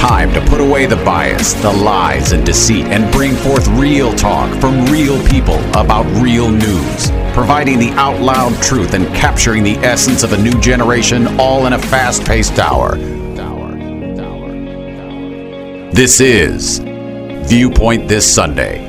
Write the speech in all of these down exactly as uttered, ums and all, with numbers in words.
time to put away the bias, the lies, and deceit and bring forth real talk from real people about real news, providing the out loud truth and capturing the essence of a new generation, all in a fast-paced hour. This is Viewpoint This Sunday.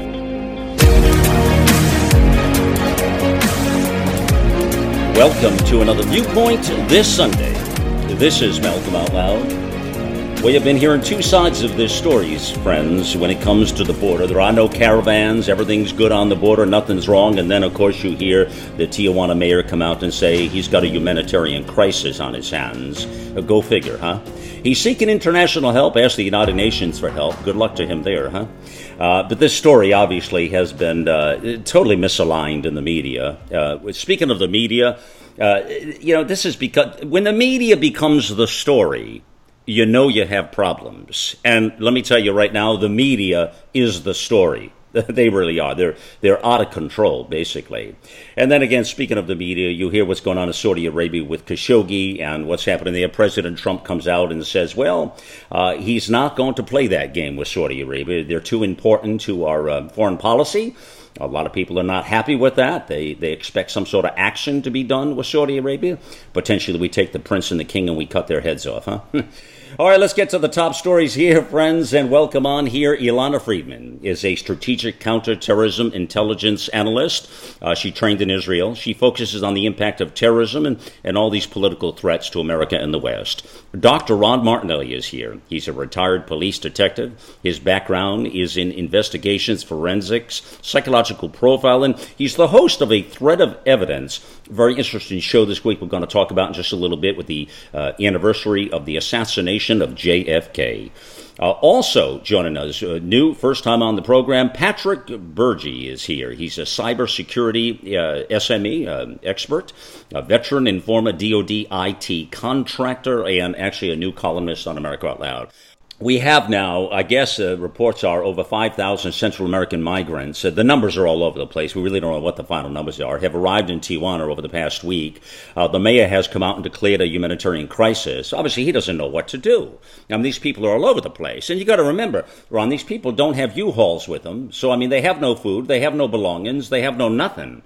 Welcome to another Viewpoint This Sunday. This is Malcolm Out Loud. We have been hearing two sides of this story, friends, when it comes to the border. There are no caravans, everything's good on the border, nothing's wrong, and then, of course, you hear the Tijuana mayor come out and say he's got a humanitarian crisis on his hands. Uh, go figure, huh? He's seeking international help, asked the United Nations for help. Good luck to him there, huh? Uh, but this story, obviously, has been uh, totally misaligned in the media. Uh, speaking of the media, uh, you know, this is because when the media becomes the story, you know you have problems. And let me tell you right now, the media is the story. They really are. They're they're out of control, basically. And then again, speaking of the media, you hear what's going on in Saudi Arabia with Khashoggi and what's happening there. President Trump comes out and says, well, uh, he's not going to play that game with Saudi Arabia. They're too important to our uh, foreign policy. A lot of people are not happy with that. They they expect some sort of action to be done with Saudi Arabia. Potentially we take the prince and the king and we cut their heads off, huh? All right, let's get to the top stories here, friends, and welcome on here. Ilana Friedman is a strategic counterterrorism intelligence analyst. Uh, she trained in Israel. She focuses on the impact of terrorism and, and all these political threats to America and the West. Doctor Rod Martinelli is here. He's a retired police detective. His background is in investigations, forensics, psychological profiling. He's the host of a Thread of Evidence, very interesting show this week we're going to talk about in just a little bit with the uh, anniversary of the assassination of J F K. Uh, also joining us, uh, new, first time on the program, Patrick Bergy is here. He's a cybersecurity uh, S M E uh, expert, a veteran and former D O D I T contractor, and actually a new columnist on America Out Loud. We have now, I guess uh, reports are over five thousand Central American migrants. Uh, the numbers are all over the place. We really don't know what the final numbers are. Have arrived in Tijuana over the past week. Uh, the mayor has come out and declared a humanitarian crisis. Obviously, he doesn't know what to do. I mean, these people are all over the place. And you got to remember, Ron, these people don't have U-Hauls with them. So, I mean, they have no food. They have no belongings. They have no nothing.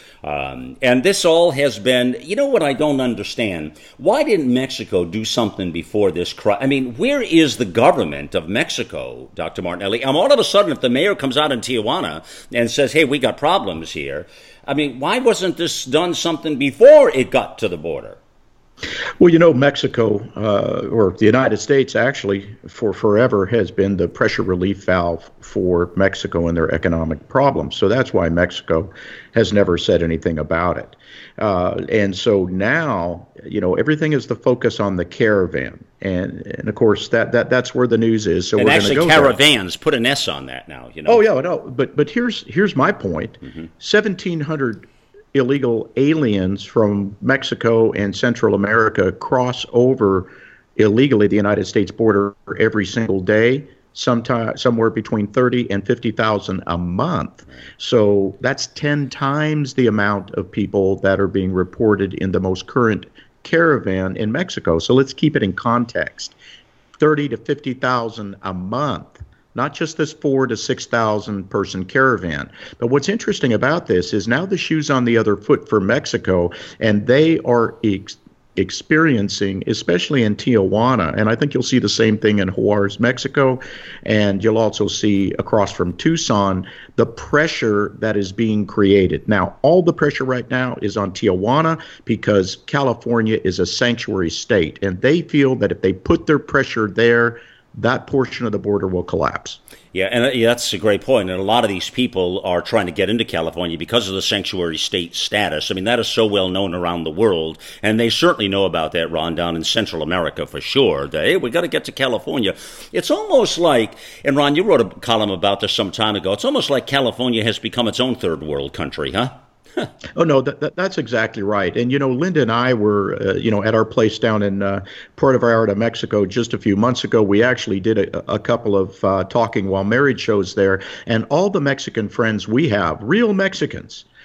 Um, and this all has been, you know what I don't understand? Why didn't Mexico do something before this crisis? I mean, where is the government of Mexico, Doctor Martinelli? And all of a sudden, if the mayor comes out in Tijuana and says, hey, we got problems here, I mean, why wasn't this done something before it got to the border? Well, you know, Mexico, uh, or the United States actually, for forever has been the pressure relief valve for Mexico and their economic problems. So that's why Mexico has never said anything about it. Uh, and so now, you know, everything is the focus on the caravan. And, and of course, that, that that's where the news is. So and we're actually, go caravans, there. Put an S on that now, you know. Oh, yeah, no. But, but here's, here's my point. Mm-hmm. seventeen hundred illegal aliens from Mexico and Central America cross over illegally the United States border every single day, sometime somewhere between thirty and fifty thousand a month. So that's ten times the amount of people that are being reported in the most current caravan in Mexico. So let's keep it in context. thirty to fifty thousand a month. Not just this four to six thousand person caravan. But what's interesting about this is now the shoe's on the other foot for Mexico, and they are ex- experiencing, especially in Tijuana, and I think you'll see the same thing in Juarez, Mexico, and you'll also see across from Tucson, the pressure that is being created. Now, all the pressure right now is on Tijuana because California is a sanctuary state, and they feel that if they put their pressure there, that portion of the border will collapse. Yeah, and yeah, that's a great point. And a lot of these people are trying to get into California because of the sanctuary state status. I mean, that is so well known around the world, and they certainly know about that, Ron, down in Central America for sure. That, hey, we got to get to California. It's almost like, and Ron, you wrote a column about this some time ago, it's almost like California has become its own third world country, huh? Oh, no, that, that, that's exactly right. And, you know, Linda and I were, uh, you know, at our place down in uh, Puerto Vallarta, Mexico, just a few months ago. We actually did a, a couple of uh, talking while married shows there. And all the Mexican friends we have, real Mexicans,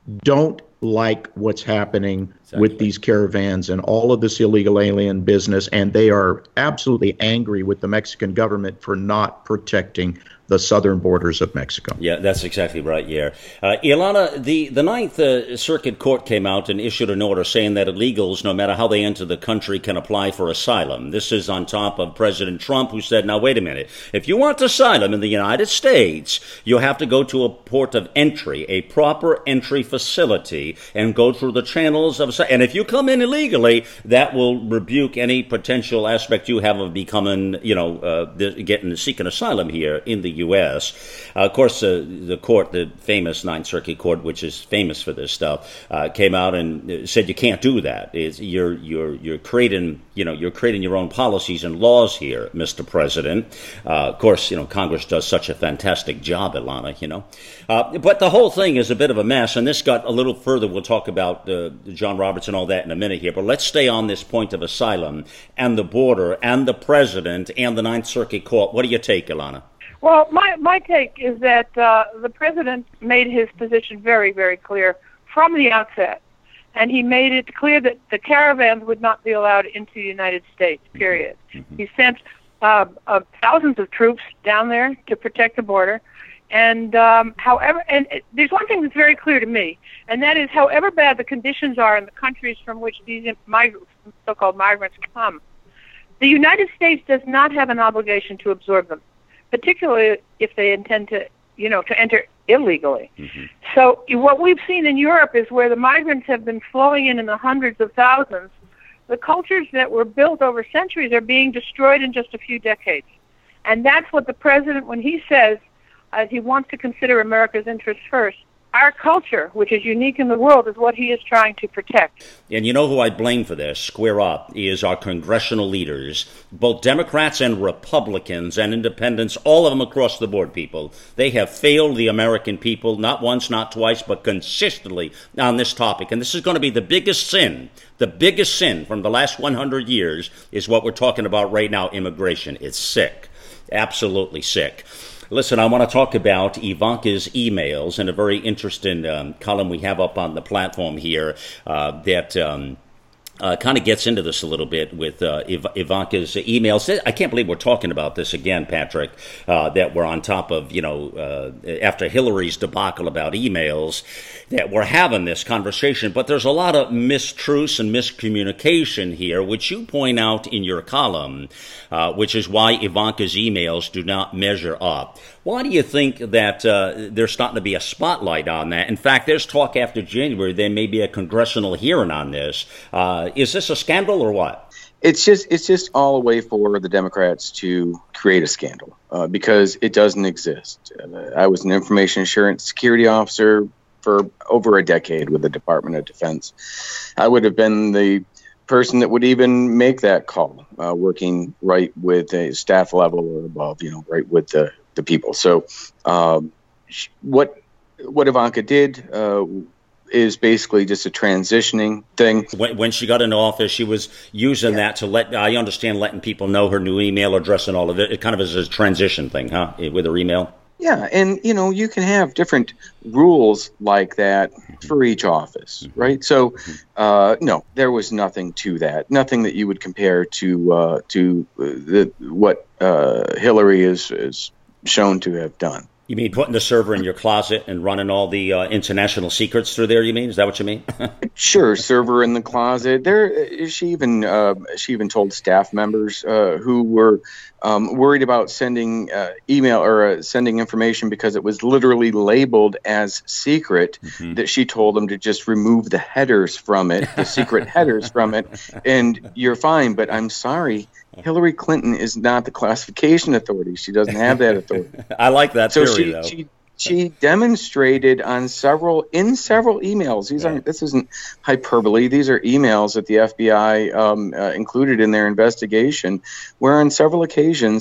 don't like what's happening exactly. with these caravans and all of this illegal alien business, and they are absolutely angry with the Mexican government for not protecting the southern borders of Mexico. Yeah, that's exactly right, yeah. Uh, Ilana, the, the Ninth uh, Circuit Court came out and issued an order saying that illegals, no matter how they enter the country, can apply for asylum. This is on top of President Trump, who said, now, wait a minute, if you want asylum in the United States, you have to go to a port of entry, a proper entry facility, and go through the channels of asylum. And if you come in illegally, that will rebuke any potential aspect you have of becoming, you know, uh, getting, seeking asylum here in the U S. Uh, of course, uh, the court, the famous Ninth Circuit Court, which is famous for this stuff, uh, came out and said you can't do that. It's, you're you're you're creating you know you're creating your own policies and laws here, Mister President. Uh, of course, you know Congress does such a fantastic job, Ilana. You know, uh, but the whole thing is a bit of a mess, and this got a little further. We'll talk about uh, John Roberts and all that in a minute here, but let's stay on this point of asylum and the border and the president and the Ninth Circuit Court. What do you take, Ilana? Well, my, my take is that uh, the president made his position very, very clear from the outset. And he made it clear that the caravans would not be allowed into the United States, period. Mm-hmm. He sent uh, uh, thousands of troops down there to protect the border. And um, however, and it, there's one thing that's very clear to me, and that is however bad the conditions are in the countries from which these migrants, so-called migrants come, the United States does not have an obligation to absorb them, particularly if they intend to, you know, to enter illegally. Mm-hmm. So what we've seen in Europe is where the migrants have been flowing in in the hundreds of thousands, the cultures that were built over centuries are being destroyed in just a few decades. And that's what the president, when he says uh, he wants to consider America's interests first, our culture, which is unique in the world, is what he is trying to protect. And you know who I blame for this, square up, is our congressional leaders, both Democrats and Republicans and independents, all of them across the board, people. They have failed the American people, not once, not twice, but consistently on this topic. And this is going to be the biggest sin. The biggest sin from the last one hundred years is what we're talking about right now, immigration. It's sick. Absolutely sick. Listen, I want to talk about Ivanka's emails and a very interesting um, column we have up on the platform here uh, that um, uh, kind of gets into this a little bit with uh, Iv- Ivanka's emails. I can't believe we're talking about this again, Patrick, uh, that we're on top of, you know, uh, after Hillary's debacle about emails, that we're having this conversation. But there's a lot of mistruths and miscommunication here, which you point out in your column, uh, which is why Ivanka's emails do not measure up. Why do you think that uh, there's starting to be a spotlight on that? In fact, there's talk after January there may be a congressional hearing on this. Uh, is this a scandal or what? It's just it's just all a way for the Democrats to create a scandal uh, because it doesn't exist. Uh, I was an information assurance security officer for over a decade with the Department of Defense. I would have been the person that would even make that call, uh, working right with a staff level or above, you know, right with the, the people. So um, what what Ivanka did uh, is basically just a transitioning thing. When, when she got into office, she was using yeah. that to let, I understand, letting people know her new email address and all of it. It kind of is a transition thing, huh, with her email? Yeah, and, you know, you can have different rules like that for each office, right? So, uh, no, there was nothing to that, nothing that you would compare to uh, to the, what uh, Hillary is, is shown to have done. You mean putting the server in your closet and running all the uh, international secrets through there, you mean? Is that what you mean? Sure, server in the closet. There, she even uh, she even told staff members uh, who were um, worried about sending uh, email or uh, sending information because it was literally labeled as secret, mm-hmm. that she told them to just remove the headers from it, the secret headers from it, and you're fine. But I'm sorry, Hillary Clinton is not the classification authority. She doesn't have that authority. I like that so theory, she, though. She, she demonstrated on several, in several emails, these aren't, this isn't hyperbole, these are emails that the F B I um, uh, included in their investigation, where on several occasions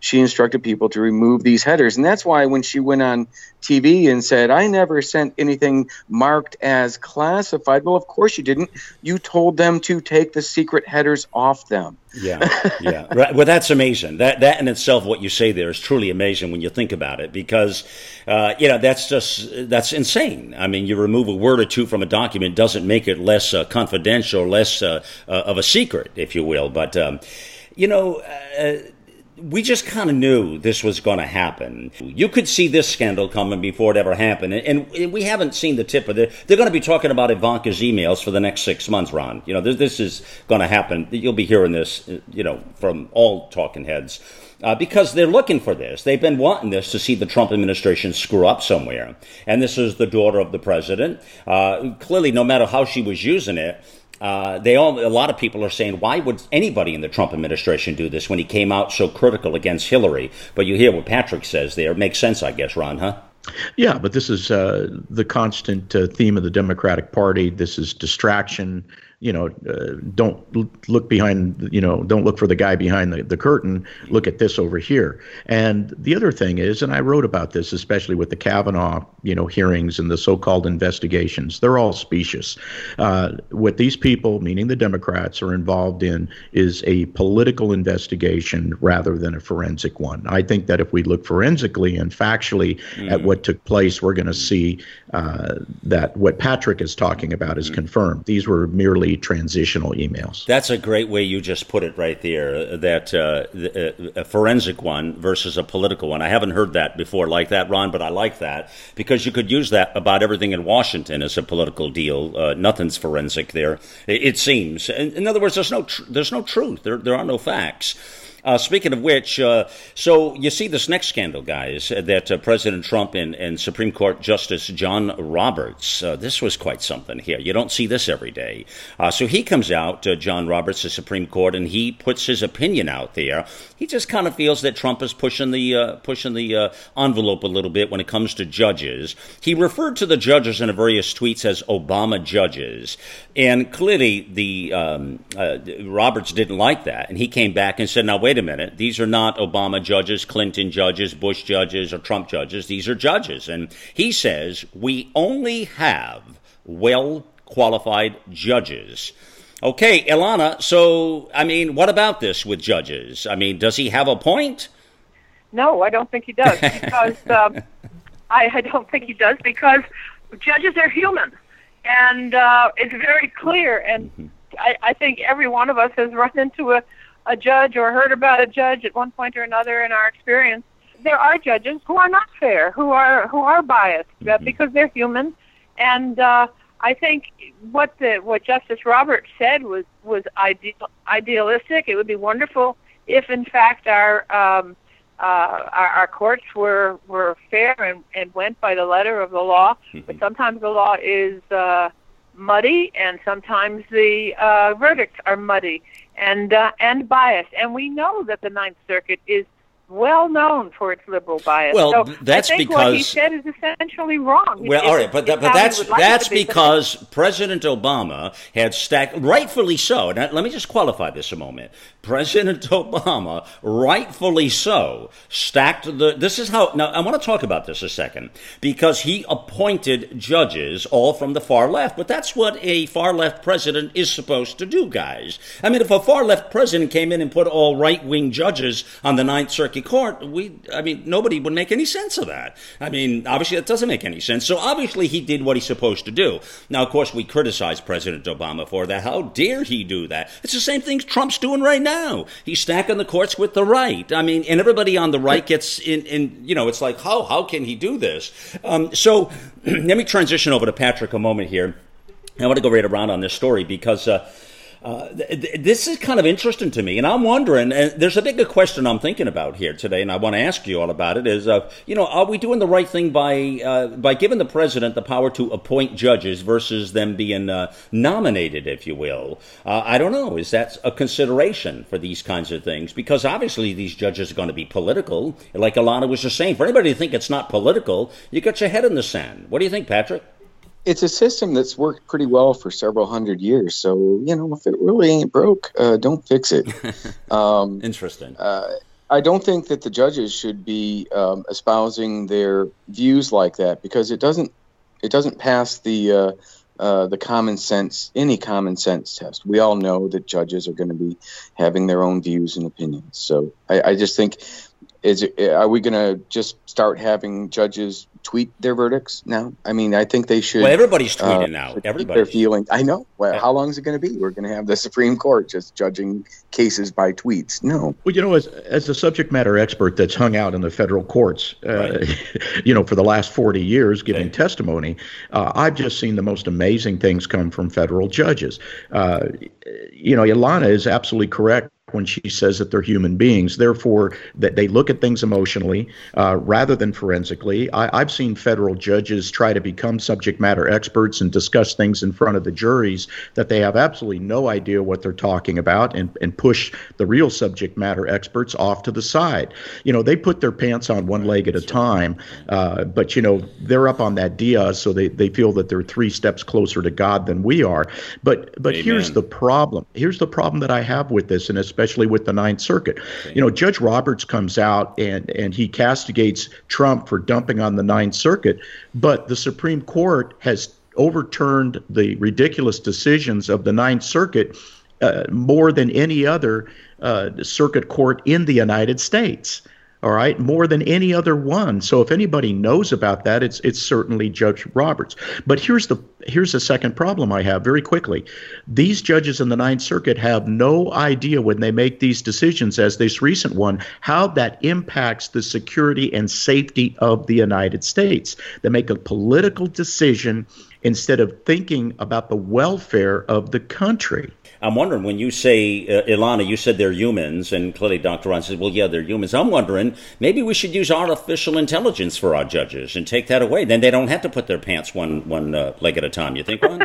she instructed people to remove these headers. And that's why when she went on T V and said, I never sent anything marked as classified. Well, of course you didn't. You told them to take the secret headers off them. Yeah, yeah. Right. Well, that's amazing. That that in itself, what you say there is truly amazing when you think about it, because, uh, you know, that's just, that's insane. I mean, you remove a word or two from a document doesn't make it less uh, confidential, less uh, uh, of a secret, if you will. But, um, you know, uh, we just kind of knew this was going to happen. You could see this scandal coming before it ever happened. And, and we haven't seen the tip of it. They're going to be talking about Ivanka's emails for the next six months, Ron. You know, this, this is going to happen. You'll be hearing this, you know, from all talking heads. Uh, because they're looking for this. They've been wanting this to see the Trump administration screw up somewhere. And this is the daughter of the president. Uh, clearly, no matter how she was using it, Uh, they all, a lot of people are saying, why would anybody in the Trump administration do this when he came out so critical against Hillary? But you hear what Patrick says there. It makes sense, I guess, Ron, huh? Yeah, but this is uh, the constant uh, theme of the Democratic Party. This is distraction. You know, uh, don't look behind, you know, don't look for the guy behind the, the curtain. Look at this over here. And the other thing is, and I wrote about this, especially with the Kavanaugh, you know, hearings and the so-called investigations, they're all specious. Uh, what these people, meaning the Democrats, are involved in is a political investigation rather than a forensic one. I think that if we look forensically and factually mm. at what took place, we're going to see uh, that what Patrick is talking about is mm. confirmed. These were merely transitional emails. That's a great way you just put it right there, that uh, a forensic one versus a political one. I haven't heard that before like that, Ron, but I like that because you could use that about everything in Washington as a political deal. Uh, nothing's forensic there, it seems. In, in other words, there's no tr- there's no truth. There, there are no facts. Uh, speaking of which, uh, so you see this next scandal, guys, that uh, President Trump and, and Supreme Court Justice John Roberts, uh, this was quite something here. You don't see this every day. Uh, so he comes out, uh, John Roberts, the Supreme Court, and he puts his opinion out there. He just kind of feels that Trump is pushing the uh, pushing the uh, envelope a little bit when it comes to judges. He referred to the judges in various tweets as Obama judges, and clearly the um, uh, Roberts didn't like that, and he came back and said, "Now wait a minute, these are not Obama judges, Clinton judges, Bush judges, or Trump judges. These are judges." And he says, we only have well-qualified judges. Okay, Ilana, so, I mean, what about this with judges? I mean, does he have a point? No, I don't think he does, because um, I, I don't think he does, because judges are human, and uh, it's very clear, and mm-hmm. I, I think every one of us has run into a a judge or heard about a judge at one point or another in our experience. There are judges who are not fair, who are who are biased mm-hmm. uh, because they're human. And uh, I think what the what Justice Roberts said was was ideal, idealistic. It would be wonderful if, in fact, our um, uh, our, our courts were were fair and, and went by the letter of the law. Mm-hmm. But sometimes the law is uh, muddy, and sometimes the uh, verdicts are muddy and uh, and biased. And we know that the Ninth Circuit is well known for its liberal bias. Well, so that's I think because what he said is essentially wrong. Well, it's, all right, but, that, but that's like that's be, because President Obama had stacked, rightfully so. Now, let me just qualify this a moment. President Obama, rightfully so, stacked the. This is how. Now, I want to talk about this a second because he appointed judges all from the far left. But that's what a far left president is supposed to do, guys. I mean, if a far left president came in and put all right wing judges on the Ninth Circuit Court, we, I mean, nobody would make any sense of that. I mean, obviously, that doesn't make any sense. So obviously, he did what he's supposed to do. Now, of course, we criticize President Obama for that. How dare he do that? It's the same thing Trump's doing right now. He's stacking the courts with the right. I mean, and everybody on the right gets in, in you know, it's like, how, how can he do this? Um, so let me transition over to Patrick a moment here. I want to go right around on this story because uh, Uh, th- this is kind of interesting to me, and I'm wondering, and there's a bigger question I'm thinking about here today, and I want to ask you all about it, is, uh, you know, are we doing the right thing by uh, by giving the president the power to appoint judges versus them being uh, nominated, if you will? Uh, I don't know. Is that a consideration for these kinds of things? Because obviously these judges are going to be political. Like Ilana was just saying, for anybody to think it's not political, you got your head in the sand. What do you think, Patrick? It's a system that's worked pretty well for several hundred years. So, you know, if it really ain't broke, uh, don't fix it. Um, Interesting. Uh, I don't think that the judges should be um, espousing their views like that, because it doesn't it doesn't pass the uh, uh, the common sense any common sense test. We all know that judges are going to be having their own views and opinions. So I, I just think, is it, are we going to just start having judges tweet their verdicts now? I mean, I think they should. Well, everybody's tweeting uh, now. Everybody's Everybody. feeling. I know. Well, Yeah. how long is it going to be? We're going to have the Supreme Court just judging cases by tweets? No. Well, you know, as as a subject matter expert that's hung out in the federal courts, uh, Right. you know, for the last forty years giving Okay. testimony, uh, I've just seen the most amazing things come from federal judges. Uh, you know, Ilana is absolutely correct when she says that they're human beings. Therefore, that they look at things emotionally uh, rather than forensically. I, I've seen federal judges try to become subject matter experts and discuss things in front of the juries that they have absolutely no idea what they're talking about, and, and push the real subject matter experts off to the side. You know, they put their pants on one leg at a time, uh, but, you know, they're up on that Diaz, so they, they feel that they're three steps closer to God than we are. But, but here's Amen. the problem. Here's the problem that I have with this, and especially with the Ninth Circuit. You know, Judge Roberts comes out and, and he castigates Trump for dumping on the Ninth Circuit, but the Supreme Court has overturned the ridiculous decisions of the Ninth Circuit uh, more than any other uh, circuit court in the United States. All right, more than any other one. So if anybody knows about that, it's it's certainly Judge Roberts. But here's the here's the second problem I have very quickly. These judges in the Ninth Circuit have no idea when they make these decisions, as this recent one, how that impacts the security and safety of the United States. They make a political decision instead of thinking about the welfare of the country. I'm wondering, when you say, uh, Ilana, you said they're humans, and clearly Doctor Ron says, well, yeah, they're humans. I'm wondering, maybe we should use artificial intelligence for our judges and take that away. Then they don't have to put their pants one one uh, leg at a time. You think, Ron?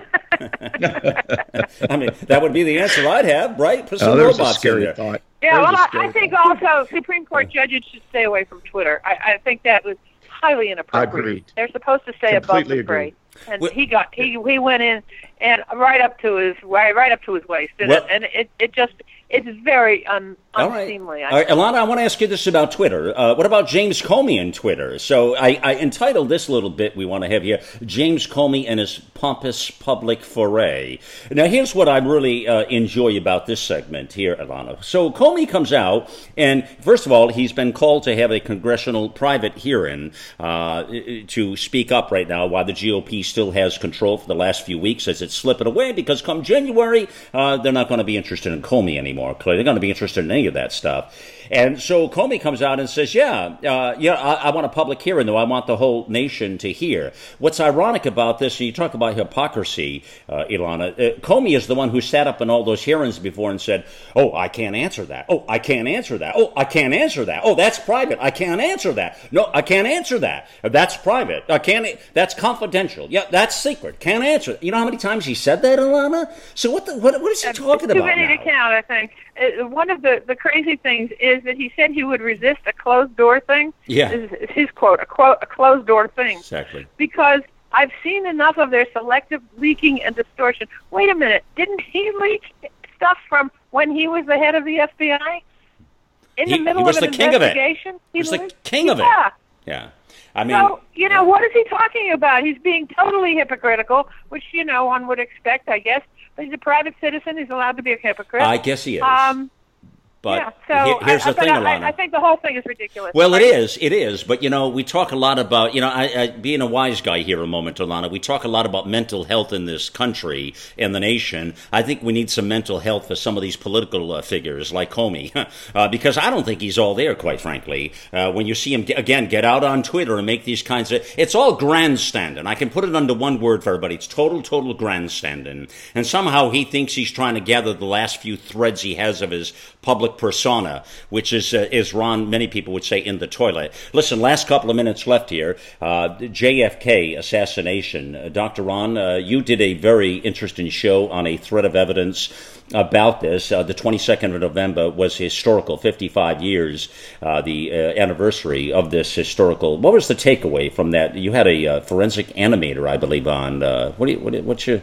I mean, that would be the answer I'd have, right? Put some Oh, there's a robots in scary there. thought. Yeah, There's well, a I, scary I think thought. also Supreme Court judges should stay away from Twitter. I, I think that was highly inappropriate. Agreed. They're supposed to stay above Completely the fray. agreed. And Well- he got he he went in and right up to his right right up to his waist, and, Well- it, and it it just it's very un, All right. unseemly. I All right, think. Ilana, I want to ask you this about Twitter. Uh, what about James Comey and Twitter? So I, I entitled this little bit we want to have here, James Comey and his pompous public foray. Now, here's what I really uh, enjoy about this segment here, Ilana. So Comey comes out, and first of all, he's been called to have a congressional private hearing uh, to speak up right now while the G O P still has control for the last few weeks as it's slipping away, because come January, uh, they're not going to be interested in Comey anymore. Clearly, they're going to be interested in any of that stuff. And so Comey comes out and says, yeah, uh, yeah, I, I want a public hearing, though. I want the whole nation to hear. What's ironic about this, you talk about hypocrisy, uh, Ilana, uh, Comey is the one who sat up in all those hearings before and said, oh, I can't answer that. Oh, I can't answer that. Oh, I can't answer that. Oh, that's private. I can't answer that. No, I can't answer that. That's private. I can't, that's confidential. Yeah, that's secret. Can't answer. You know how many times he said that, Ilana? So what the, what, what is he talking Too about many now? to count, I think. Uh, one of the, the crazy things is that he said he would resist a closed door thing. Yeah. This is his quote, a quote, a closed door thing. Exactly. Because I've seen enough of their selective leaking and distortion. Wait a minute, didn't he leak stuff from when he was the head of the F B I? In He- the middle he was of an the king of it. investigation? He was the leaked- king of it. Yeah. Yeah. I mean, So, you know, what is he talking about? He's being totally hypocritical, which, you know, one would expect, I guess. But he's a private citizen. He's allowed to be a hypocrite. I guess he is. Um, But yeah, so he- here's I, the I, thing, but I, Ilana. I think the whole thing is ridiculous. Well, it Right? is. It is. But, you know, we talk a lot about, you know, I, I, being a wise guy here a moment, Ilana, we talk a lot about mental health in this country and the nation. I think we need some mental health for some of these political uh, figures like Comey, uh, because I don't think he's all there, quite frankly. Uh, when you see him, again, get out on Twitter and make these kinds of, it's all grandstanding. I can put it under one word for everybody. It's total, total grandstanding. And somehow he thinks he's trying to gather the last few threads he has of his public persona, which is, uh, is Ron, many people would say, in the toilet. Listen, last couple of minutes left here. Uh, J F K assassination. Uh, Doctor Ron, uh, you did a very interesting show on a thread of evidence about this. Uh, the twenty-second of November was historical, fifty-five years, uh, the uh, anniversary of this historical. What was the takeaway from that? You had a uh, forensic animator, I believe, on. Uh, what do you, what, what's your...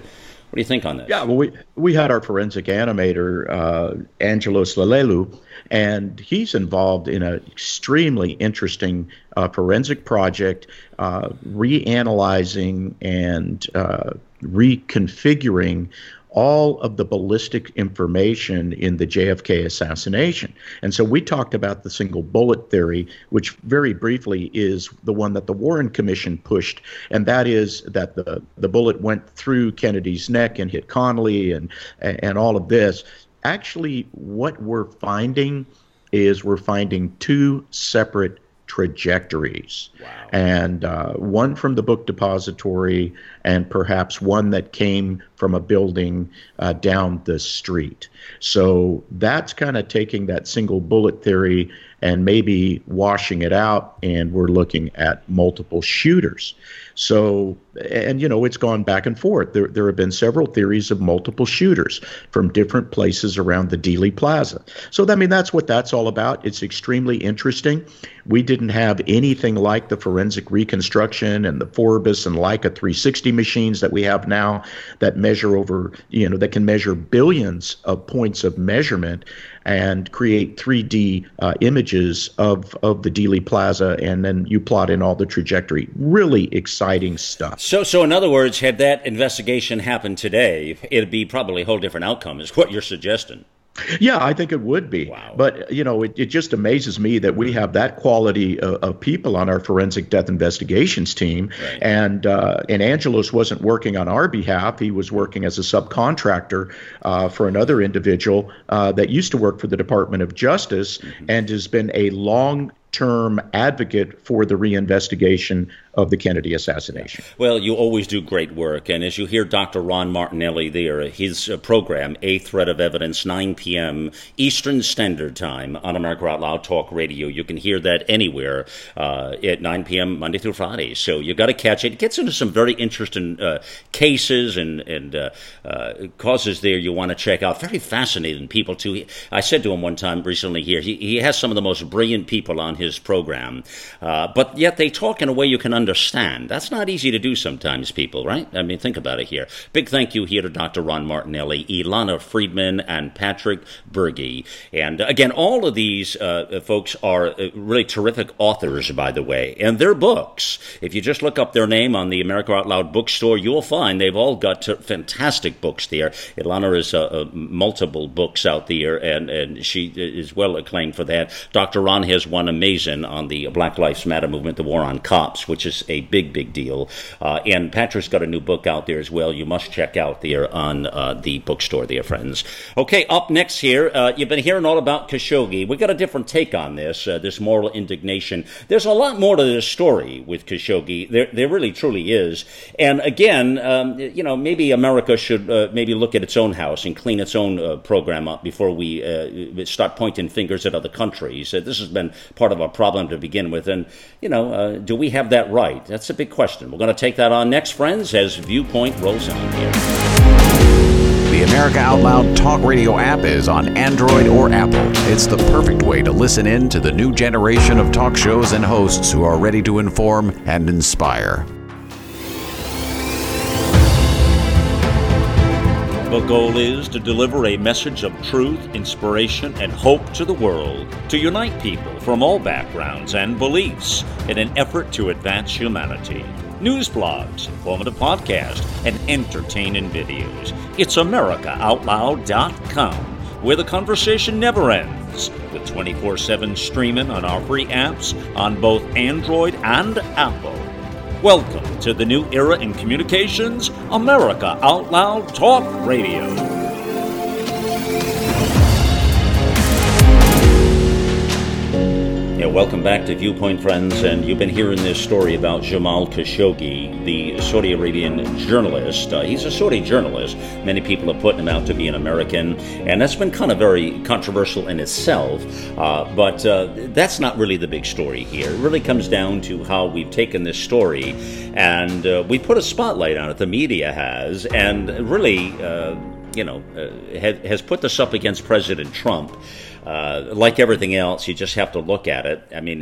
What do you think on this? Yeah, well, we we had our forensic animator, uh, Angelos Lelelu, and he's involved in an extremely interesting uh, forensic project, uh, reanalyzing and uh, reconfiguring all of the ballistic information in the J F K assassination. And so we talked about the single bullet theory, which very briefly is the one that the Warren Commission pushed, and that is that the, the bullet went through Kennedy's neck and hit Connally and, and all of this. Actually, what we're finding is we're finding two separate trajectories. Wow. And uh, one from the book depository and perhaps one that came from a building uh, down the street. So that's kind of taking that single bullet theory and maybe washing it out, and we're looking at multiple shooters. So, and you know, it's gone back and forth. There, there have been several theories of multiple shooters from different places around the Dealey Plaza. So, I mean, that's what that's all about. It's extremely interesting. We didn't have anything like the forensic reconstruction and the Forbes and Leica three sixty machines that we have now that measure over, you know, that can measure billions of points of measurement and create three D uh, images of, of the Dealey Plaza, and then you plot in all the trajectory. Really exciting stuff. So, so in other words, had that investigation happened today, it'd be probably a whole different outcome, is what you're suggesting. Yeah, I think it would be. Wow. But, you know, it, it just amazes me that we have that quality of, of people on our forensic death investigations team. Right. And uh, and Angelos wasn't working on our behalf. He was working as a subcontractor uh, for another individual uh, that used to work for the Department of Justice, mm-hmm. and has been a long term advocate for the reinvestigation of the Kennedy assassination. Well, you always do great work, and as you hear Doctor Ron Martinelli there, his uh, program, A Thread of Evidence, nine p.m. Eastern Standard Time on America Out Loud Talk Radio. You can hear that anywhere uh, at nine p.m. Monday through Friday, so you got to catch it. It gets into some very interesting uh, cases and, and uh, uh, causes there you want to check out. Very fascinating people, too. He, I said to him one time recently here, he, he has some of the most brilliant people on his program, uh, but yet they talk in a way you can understand. That's not easy to do sometimes, people, right? I mean, think about it here. Big thank you here to Doctor Ron Martinelli, Ilana Friedman, and Patrick Berge. And again, all of these uh, folks are really terrific authors, by the way, and their books, if you just look up their name on the America Out Loud bookstore, you'll find they've all got fantastic books there. Ilana has uh, uh, multiple books out there, and, and she is well acclaimed for that. Doctor Ron has one amazing on the Black Lives Matter movement, the war on cops, which is a big, big deal. Uh, and Patrick's got a new book out there as well. You must check out there on uh, the bookstore there, friends. Okay, up next here, uh, you've been hearing all about Khashoggi. We got a different take on this, uh, this moral indignation. There's a lot more to this story with Khashoggi. There, there really, truly is. And again, um, you know, maybe America should uh, maybe look at its own house and clean its own uh, program up before we uh, start pointing fingers at other countries. Uh, this has been part of a problem to begin with, and you know, uh, do we have that right? That's a big question. We're going to take that on next, friends, as Viewpoint rolls on here. The America Out Loud Talk Radio app is on Android or Apple. It's the perfect way to listen in to the new generation of talk shows and hosts who are ready to inform and inspire. The goal is to deliver a message of truth, inspiration, and hope to the world, to unite people from all backgrounds and beliefs in an effort to advance humanity. News blogs, informative podcasts, and entertaining videos. It's America Out Loud dot com, where the conversation never ends, with twenty-four seven streaming on our free apps on both Android and Apple. Welcome to the new era in communications, America Out Loud Talk Radio. Yeah, welcome back to Viewpoint, friends, and you've been hearing this story about Jamal Khashoggi, the Saudi Arabian journalist. Uh, he's a Saudi journalist. Many people are putting him out to be an American, and that's been kind of very controversial in itself, uh, but uh, that's not really the big story here. It really comes down to how we've taken this story, and uh, we put a spotlight on it, the media has, and really, uh, you know, uh, has, has put this up against President Trump. Uh, like everything else, you just have to look at it. I mean, if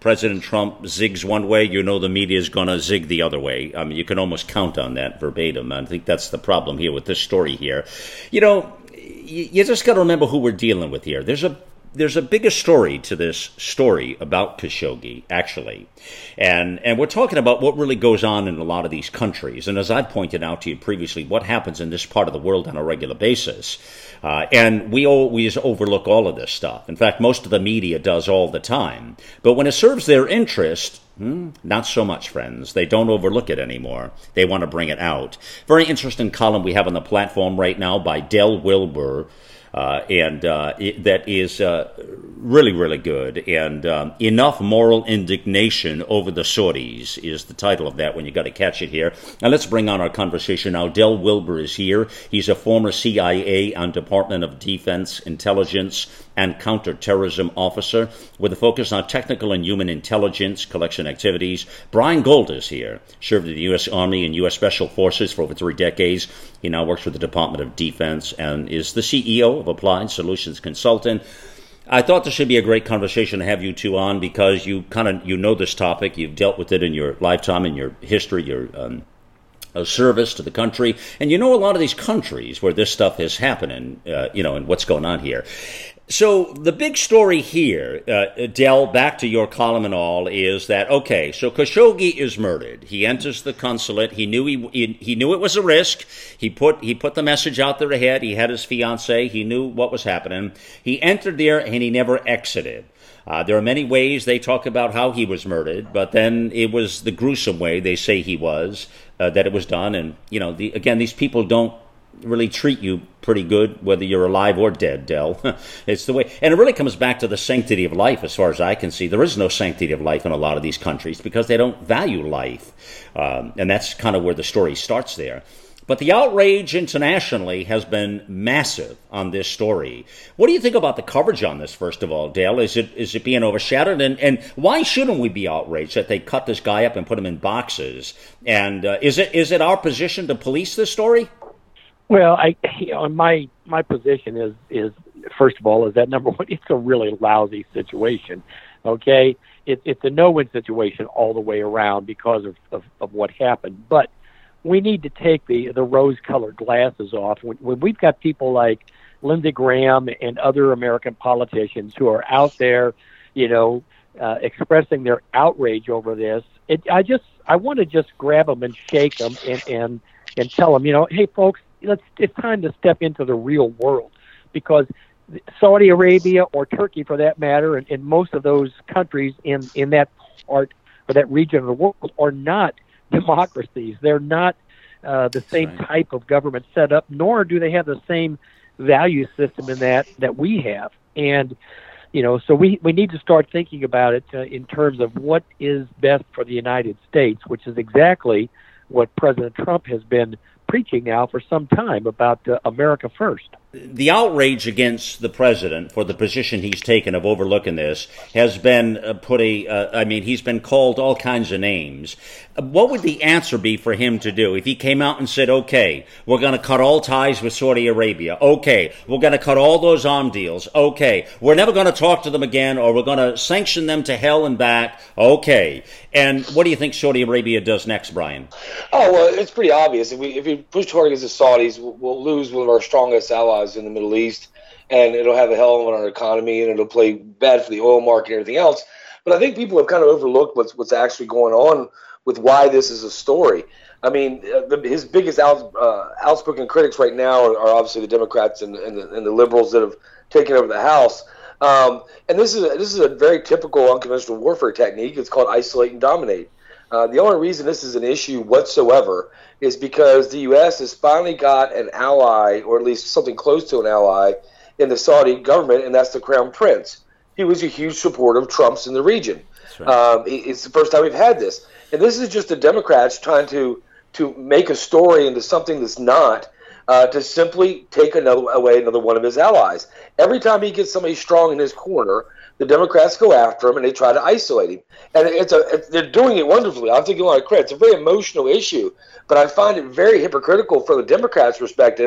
President Trump zigs one way, you know the media is going to zig the other way. I mean, you can almost count on that verbatim. I think that's the problem here with this story here. You know, you, you just got to remember who we're dealing with here. There's a There's a bigger story to this story about Khashoggi, actually. And and we're talking about what really goes on in a lot of these countries. And as I've pointed out to you previously, what happens in this part of the world on a regular basis. Uh, and we always overlook all of this stuff. In fact, most of the media does all the time. But when it serves their interest, Hmm, not so much, friends. They don't overlook it anymore. They want to bring it out. Very interesting column we have on the platform right now by Del Wilbur. Uh, and uh, it, that is uh, really, really good. And um, Enough Moral Indignation Over the Saudis is the title of that when you got to catch it here. Now let's bring on our conversation now. Del Wilbur is here. He's a former C I A and Department of Defense Intelligence and Counterterrorism Officer with a focus on technical and human intelligence collection activities. Brian Gold is here. Served in the U S Army and U S Special Forces for over three decades. He now works for the Department of Defense and is the C E O of Applied Solutions Consultant. I thought this should be a great conversation to have you two on because you kind of you know this topic. You've dealt with it in your lifetime, in your history, your um, service to the country, and you know a lot of these countries where this stuff is happening. Uh, you know, and what's going on here. So the big story here, uh, Del, back to your column and all, is that, okay, so Khashoggi is murdered. He enters the consulate. He knew he, he he knew it was a risk. He put he put the message out there ahead. He had his fiancée. He knew what was happening. He entered there and he never exited. Uh, there are many ways they talk about how he was murdered, but then it was the gruesome way they say he was, uh, that it was done. And, you know, the, again, these people don't really treat you pretty good, whether you're alive or dead, Del. It's the way. And it really comes back to the sanctity of life, as far as I can see. There is no sanctity of life in a lot of these countries because they don't value life. Um, and that's kind of where the story starts there. But the outrage internationally has been massive on this story. What do you think about the coverage on this, first of all, Dale? Is it is it being overshadowed? And, and why shouldn't we be outraged that they cut this guy up and put him in boxes? And uh, is it is it our position to police this story? Well, I, you know, my my position is is first of all is that number one, it's a really lousy situation. Okay, it, it's a no-win situation all the way around because of, of, of what happened. But we need to take the the rose-colored glasses off when, when we've got people like Lindsey Graham and other American politicians who are out there, you know, uh, expressing their outrage over this. It, I just I want to just grab them and shake them and and and tell them, you know, hey folks. Let's, it's time to step into the real world because Saudi Arabia or Turkey, for that matter, and, and most of those countries in, in that part or that region of the world are not democracies. They're not uh, the same right. type of government setup, nor do they have the same value system in that that we have. And, you know, so we, we need to start thinking about it uh, in terms of what is best for the United States, which is exactly what President Trump has been preaching now for some time about uh, America first. The outrage against the president for the position he's taken of overlooking this has been uh, put a, uh, I mean, he's been called all kinds of names. Uh, what would the answer be for him to do if he came out and said, okay, we're going to cut all ties with Saudi Arabia. Okay, we're going to cut all those arm deals. Okay, we're never going to talk to them again, or we're going to sanction them to hell and back. Okay. And what do you think Saudi Arabia does next, Brian? Oh, well, it's pretty obvious. If we, if we push hard against the Saudis, we'll, we'll lose one of our strongest allies in the Middle East, and it'll have a hell of an economy, and it'll play bad for the oil market and everything else. But I think people have kind of overlooked what's what's actually going on with why this is a story. I mean, the, his biggest out, uh, outspoken critics right now are, are obviously the Democrats and, and, the, and the liberals that have taken over the House. Um, and this is a, this is a very typical unconventional warfare technique. It's called isolate and dominate. Uh, the only reason this is an issue whatsoever is because the U S has finally got an ally, or at least something close to an ally, in the Saudi government, and that's the Crown Prince. He was a huge supporter of Trump's in the region. Right. Um, it's the first time we've had this. And this is just the Democrats trying to, to make a story into something that's not, uh, to simply take another away another one of his allies. Every time he gets somebody strong in his corner, the Democrats go after him and they try to isolate him. And it's a it's, they're doing it wonderfully. I'll take a lot of credit. It's a very emotional issue, but I find it very hypocritical from the Democrats' perspective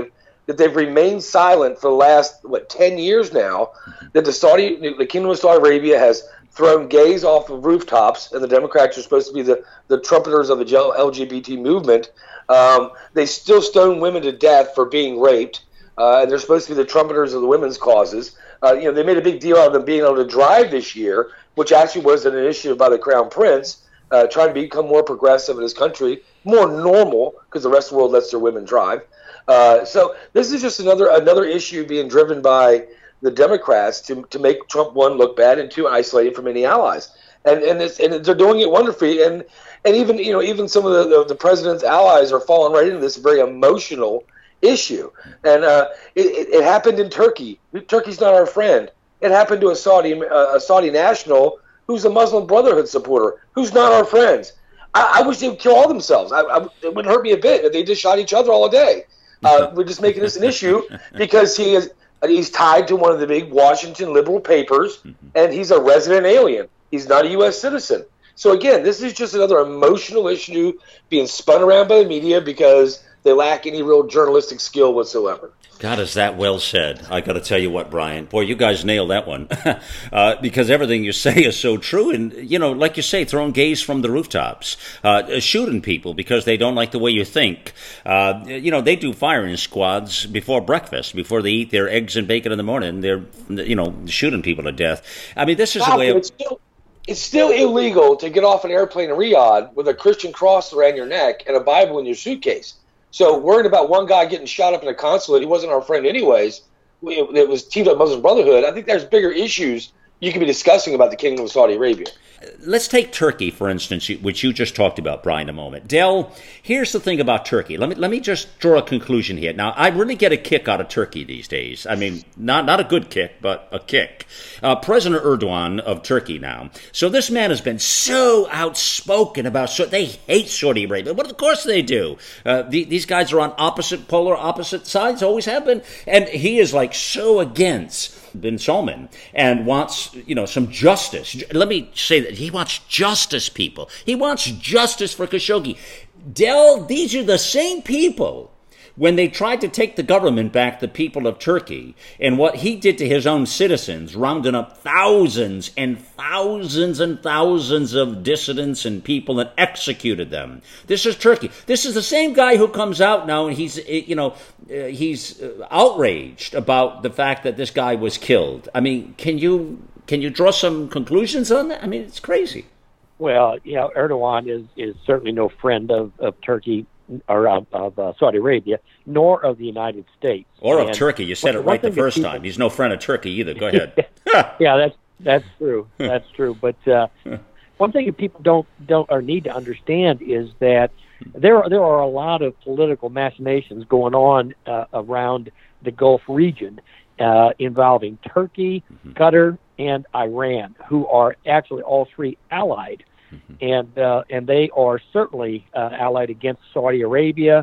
that they've remained silent for the last, what, ten years now, that the Saudi, the Kingdom of Saudi Arabia has thrown gays off of rooftops, and the Democrats are supposed to be the, the trumpeters of the L G B T movement. Um, they still stone women to death for being raped, uh, and they're supposed to be the trumpeters of the women's causes. Uh, you know, they made a big deal out of them being able to drive this year, which actually was an initiative by the Crown Prince, uh, trying to become more progressive in his country, more normal, because the rest of the world lets their women drive. Uh, so this is just another another issue being driven by the Democrats to to make Trump, one, look bad, and two, isolate him from any allies. And and, it's, and they're doing it wonderfully. And and even you know even some of the, the, the president's allies are falling right into this very emotional issue. And uh, it, it, it happened in Turkey. Turkey's not our friend. It happened to a Saudi uh, a Saudi national who's a Muslim Brotherhood supporter, who's not our friends. I, I wish they would kill all themselves. I, I, it wouldn't hurt me a bit if they just shot each other all day. Uh, we're just making this an issue because he is he's tied to one of the big Washington liberal papers, and he's a resident alien. He's not a U S citizen. So again, this is just another emotional issue being spun around by the media because they lack any real journalistic skill whatsoever. God, is that well said. I got to tell you what, Brian. Boy, you guys nailed that one. uh, because everything you say is so true. And, you know, like you say, throwing gays from the rooftops, uh, shooting people because they don't like the way you think. Uh, you know, they do firing squads before breakfast, before they eat their eggs and bacon in the morning. They're, you know, shooting people to death. I mean, this is Wow, a way of... It's still, it's still illegal to get off an airplane in Riyadh with a Christian cross around your neck and a Bible in your suitcase. So worried about one guy getting shot up in a consulate, he wasn't our friend anyways, it was teamed up Muslim Brotherhood. I think there's bigger issues you could be discussing about the Kingdom of Saudi Arabia. Let's take Turkey, for instance, which you just talked about, Brian, a moment. Del, here's the thing about Turkey. Let me let me just draw a conclusion here. Now, I really get a kick out of Turkey these days. I mean, not not a good kick, but a kick. Uh, President Erdogan of Turkey now. So this man has been so outspoken about, so they hate Saudi Arabia. Well, of course they do. Uh, the, these guys are on opposite, polar opposite sides, always have been. And he is like so against bin Salman and wants, you know, some justice. Let me say that he wants justice, people. He wants justice for Khashoggi. Del, these are the same people when they tried to take the government back, the people of Turkey, and what he did to his own citizens, rounding up thousands and thousands and thousands of dissidents and people and executed them. This is Turkey. This is the same guy who comes out now and he's, you know, uh, he's outraged about the fact that this guy was killed. I mean, can you can you draw some conclusions on that? I mean, it's crazy. Well, you know, Erdogan is, is certainly no friend of, of Turkey or of, of uh, Saudi Arabia, nor of the United States. Or and of Turkey. You said one, it right the first people, time. He's no friend of Turkey either. Go ahead. Yeah, that's that's true. That's true. But uh, one thing that people don't don't or need to understand is that there are, there are a lot of political machinations going on uh, around the Gulf region uh, involving Turkey, mm-hmm. Qatar, and Iran, who are actually all three allied. Mm-hmm. And uh, and they are certainly uh, allied against Saudi Arabia,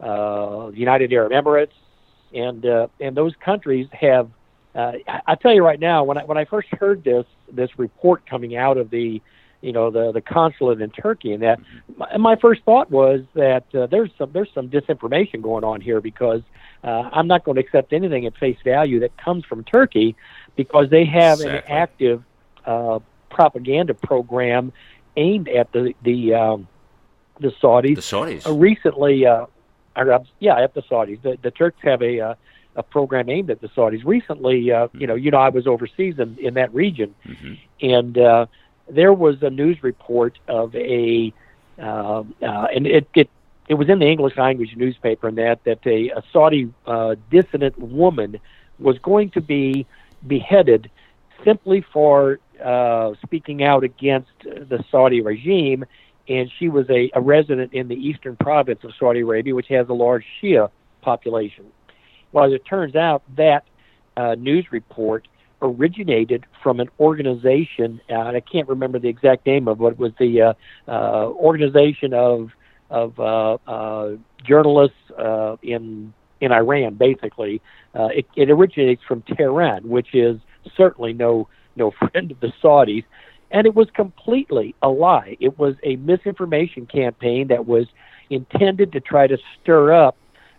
uh, the United Arab Emirates, and uh, and those countries have. Uh, I, I tell you right now, when I when I first heard this this report coming out of the, you know, the the consulate in Turkey, and that my, my first thought was that uh, there's some there's some disinformation going on here because uh, I'm not going to accept anything at face value that comes from Turkey because they have exactly. an active uh, propaganda program aimed at the the um, the Saudis. The Saudis. Uh, recently, uh, or, uh, yeah, at the Saudis. The, the Turks have a uh, a program aimed at the Saudis. Recently, uh, mm-hmm. you know, you know, I was overseas in, in that region, mm-hmm. and uh, there was a news report of a, uh, uh, and it, it it was in the English language newspaper, and that that a, a Saudi uh, dissident woman was going to be beheaded simply for uh, speaking out against the Saudi regime, and she was a, a resident in the eastern province of Saudi Arabia, which has a large Shia population. Well, as it turns out, that uh, news report originated from an organization, uh, and I can't remember the exact name of what was the uh, uh, organization of of uh, uh, journalists uh, in in Iran. Basically, uh, it, it originates from Tehran, which is certainly no no friend of the Saudis, and it was completely a lie. It was a misinformation campaign that was intended to try to stir up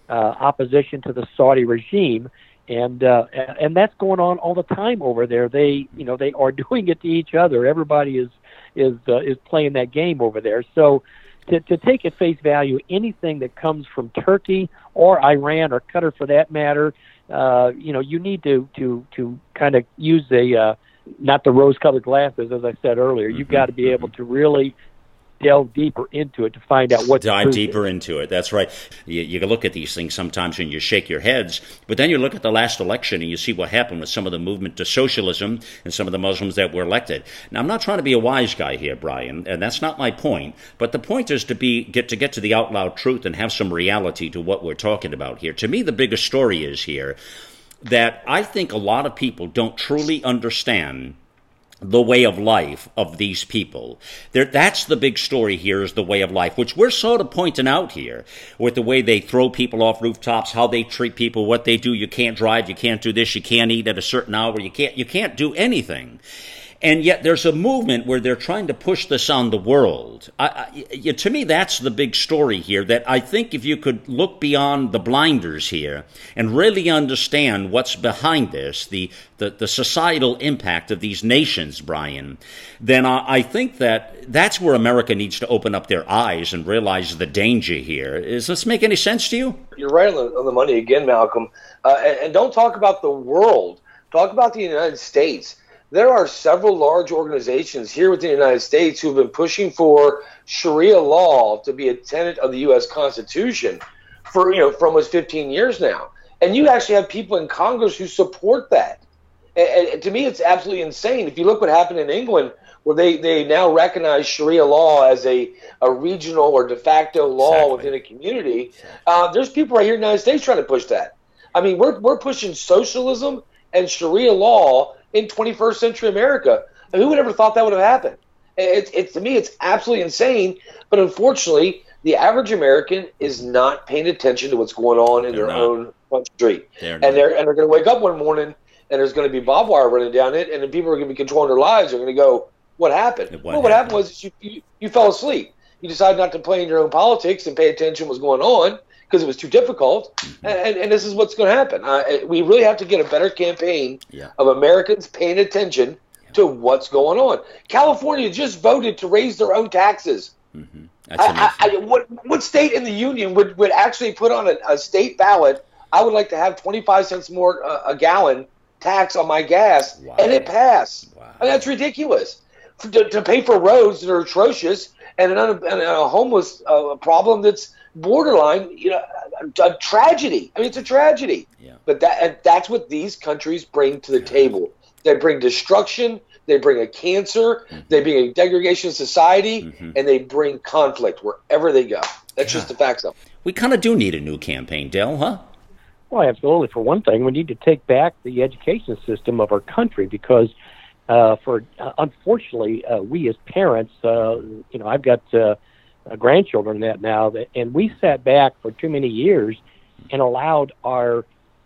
uh, opposition to the Saudi regime. And uh, and that's going on all the time over there. They, you know, they are doing it to each other. Everybody is is uh, is playing that game over there. So to to take at face value anything that comes from Turkey or Iran or Qatar, for that matter, uh, you know, you need to to to kind of use the uh, not the rose-colored glasses, as I said earlier. You've got to be able to really delve deeper into it to find out what dive deeper is. into it. That's right. You, you can look at these things sometimes and you shake your heads, but then you look at the last election and you see what happened with some of the movement to socialism and some of the Muslims that were elected. Now, I'm not trying to be a wise guy here, Brian, and that's not my point. But the point is to be get to get to the out loud truth and have some reality to what we're talking about here. To me, the biggest story is here that I think a lot of people don't truly understand the way of life of these people. There, that's the big story here, is the way of life, which we're sort of pointing out here with the way they throw people off rooftops, how they treat people, what they do. You can't drive, you can't do this, you can't eat at a certain hour, you can't, you can't do anything. And yet there's a movement where they're trying to push this on the world. I, I, to me, that's the big story here, that I think if you could look beyond the blinders here and really understand what's behind this, the, the, the societal impact of these nations, Brian, then I, I think that that's where America needs to open up their eyes and realize the danger here. Does this make any sense to you? You're right on the, on the money again, Malcolm. Uh, and, and don't talk about the world. Talk about the United States. There are several large organizations here within the United States who have been pushing for Sharia law to be a tenet of the U S Constitution for, you know, for almost fifteen years now. And you actually have people in Congress who support that. And, and to me, it's absolutely insane. If you look what happened in England, where they, they now recognize Sharia law as a, a regional or de facto law exactly. within a community, uh, there's people right here in the United States trying to push that. I mean, we're we're pushing socialism and Sharia law in twenty-first century America. I mean, who would ever thought that would have happened? It, it, to me, it's absolutely insane. But unfortunately, the average American is not paying attention to what's going on in they're their not. own front street. They're and, they're, and they're going to wake up one morning, and there's going to be barbed wire running down it, and then people are going to be controlling their lives. They're going to go, what happened? What well, what happened, happened was you, you, you fell asleep. You decided not to play in your own politics and pay attention to what's going on because it was too difficult, mm-hmm. and, and this is what's going to happen. Uh, we really have to get a better campaign yeah. of Americans paying attention yeah. to what's going on. California just voted to raise their own taxes. Mm-hmm. That's I, I, what, what state in the union would, would actually put on a, a state ballot, I would like to have twenty-five cents more uh, a gallon tax on my gas, wow. and it passed. Wow. I mean, that's ridiculous. For, to, to pay for roads that are atrocious and, an, and a homeless uh, problem that's borderline, you know, a, a tragedy. I mean, it's a tragedy. Yeah. But that and that's what these countries bring to the table. They bring destruction. They bring a cancer. Mm-hmm. They bring a degradation of society, mm-hmm. and they bring conflict wherever they go. That's yeah. just the facts of it. We kind of do need a new campaign, Del, huh? Well, absolutely. For one thing, we need to take back the education system of our country because, uh, for uh, unfortunately, uh, we as parents, uh, you know, I've got. Uh, Uh, grandchildren that now, that, and we sat back for too many years and allowed our,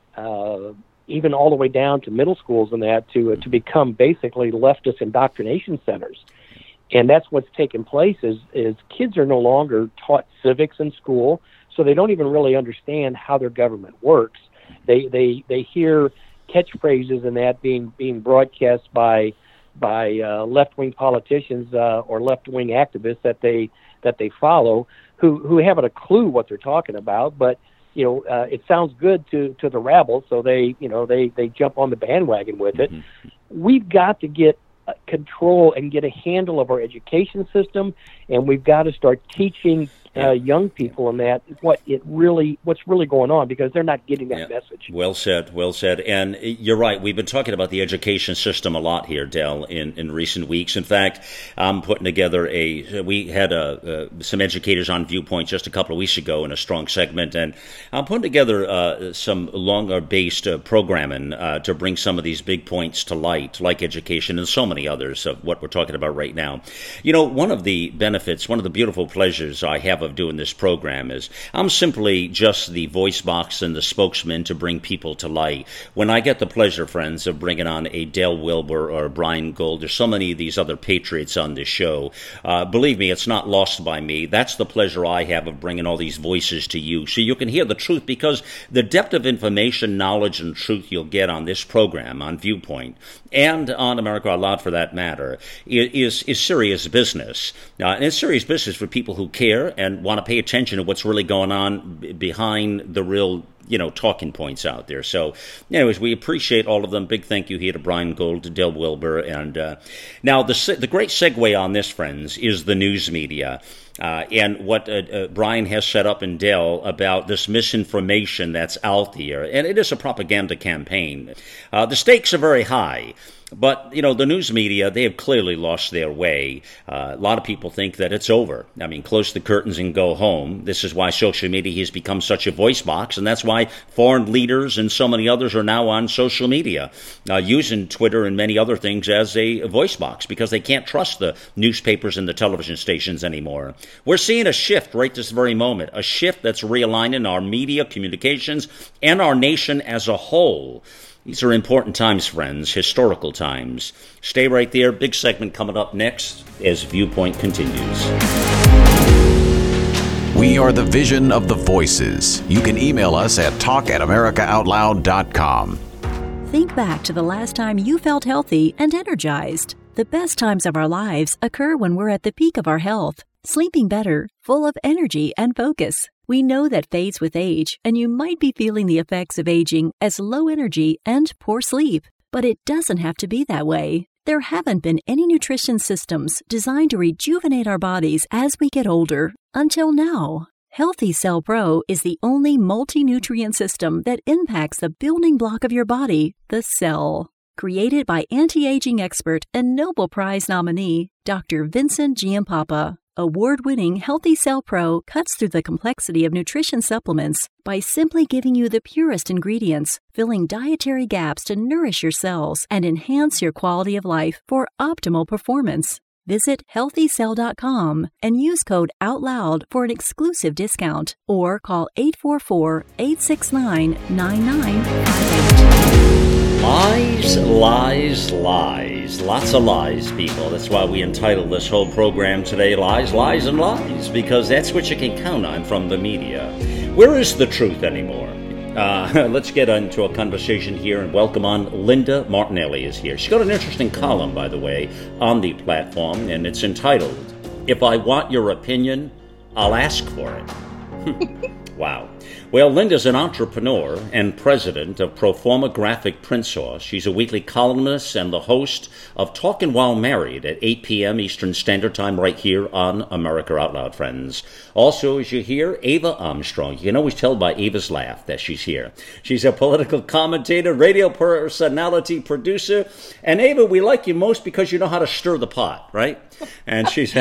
uh, even all the way down to middle schools and that, to uh, to become basically leftist indoctrination centers. And that's what's taken place is, is kids are no longer taught civics in school, so they don't even really understand how their government works. They they, they hear catchphrases and that being, being broadcast by by uh, left-wing politicians uh, or left-wing activists that they that they follow, who who haven't a clue what they're talking about, but you know uh, it sounds good to, to the rabble, so they you know they, they jump on the bandwagon with it. Mm-hmm. We've got to get control and get a handle of our education system, and we've got to start teaching uh, young people in that what it really what's really going on, because they're not getting that yeah. message. Well said, well said. And you're right. We've been talking about the education system a lot here, Del, in, in recent weeks. In fact, I'm putting together a. We had a, uh, some educators on Viewpoint just a couple of weeks ago in a strong segment, and I'm putting together uh, some longer-based uh, programming uh, to bring some of these big points to light, like education and so many others of what we're talking about right now. You know, one of the benefits, one of the beautiful pleasures I have have of doing this program is I'm simply just the voice box and the spokesman to bring people to light. When I get the pleasure, friends, of bringing on a Dale Wilbur or Brian Gold, there's so many of these other patriots on this show. Uh, believe me, it's not lost by me. That's the pleasure I have of bringing all these voices to you so you can hear the truth, because the depth of information, knowledge, and truth you'll get on this program, on Viewpoint, and on America Out Loud for that matter, is, is serious business. Uh, and it's serious business for people who care and want to pay attention to what's really going on b- behind the real, you know, talking points out there. So, anyways, we appreciate all of them. Big thank you here to Brian Gold, to Dale Wilbur. And uh, now the the great segue on this, friends, is the news media. Uh, and what uh, uh, Brian has set up in Dell about this misinformation that's out there. And it is a propaganda campaign. Uh, the stakes are very high. But, you know, the news media, they have clearly lost their way. Uh, a lot of people think that it's over. I mean, close the curtains and go home. This is why social media has become such a voice box, and that's why foreign leaders and so many others are now on social media, uh, using Twitter and many other things as a voice box, because they can't trust the newspapers and the television stations anymore. We're seeing a shift right this very moment, a shift that's realigning our media, communications, and our nation as a whole. These are important times, friends, historical times. Stay right there. Big segment coming up next as Viewpoint continues. We are the vision of the voices. You can email us at talk at america out loud dot com. Think back to the last time you felt healthy and energized. The best times of our lives occur when we're at the peak of our health, sleeping better, full of energy and focus. We know that fades with age, and you might be feeling the effects of aging as low energy and poor sleep. But it doesn't have to be that way. There haven't been any nutrition systems designed to rejuvenate our bodies as we get older until now. Healthy Cell Pro is the only multi-nutrient system that impacts the building block of your body, the cell. Created by anti-aging expert and Nobel Prize nominee, Doctor Vincent Giampapa. Award-winning Healthy Cell Pro cuts through the complexity of nutrition supplements by simply giving you the purest ingredients, filling dietary gaps to nourish your cells and enhance your quality of life for optimal performance. Visit healthy cell dot com and use code OUTLOUD for an exclusive discount, or call eight four four, eight six nine, nine nine five eight. Lies, lies, lies. Lots of lies, people. That's why we entitled this whole program today, Lies, Lies, and Lies, because that's what you can count on from the media. Where is the truth anymore? Uh, let's get into a conversation here and welcome on Linda Martinelli is here. She's got an interesting column, by the way, on the platform, and it's entitled, If I Want Your Opinion, I'll Ask for It. Wow. Well, Linda's an entrepreneur and president of Proforma Graphic Print Source. She's a weekly columnist and the host of Talkin' While Married at eight p.m. Eastern Standard Time right here on America Out Loud, friends. Also, as you hear, Ava Armstrong. You can always tell by Ava's laugh that she's here. She's a political commentator, radio personality, producer. And Ava, we like you most because you know how to stir the pot, right? And she's...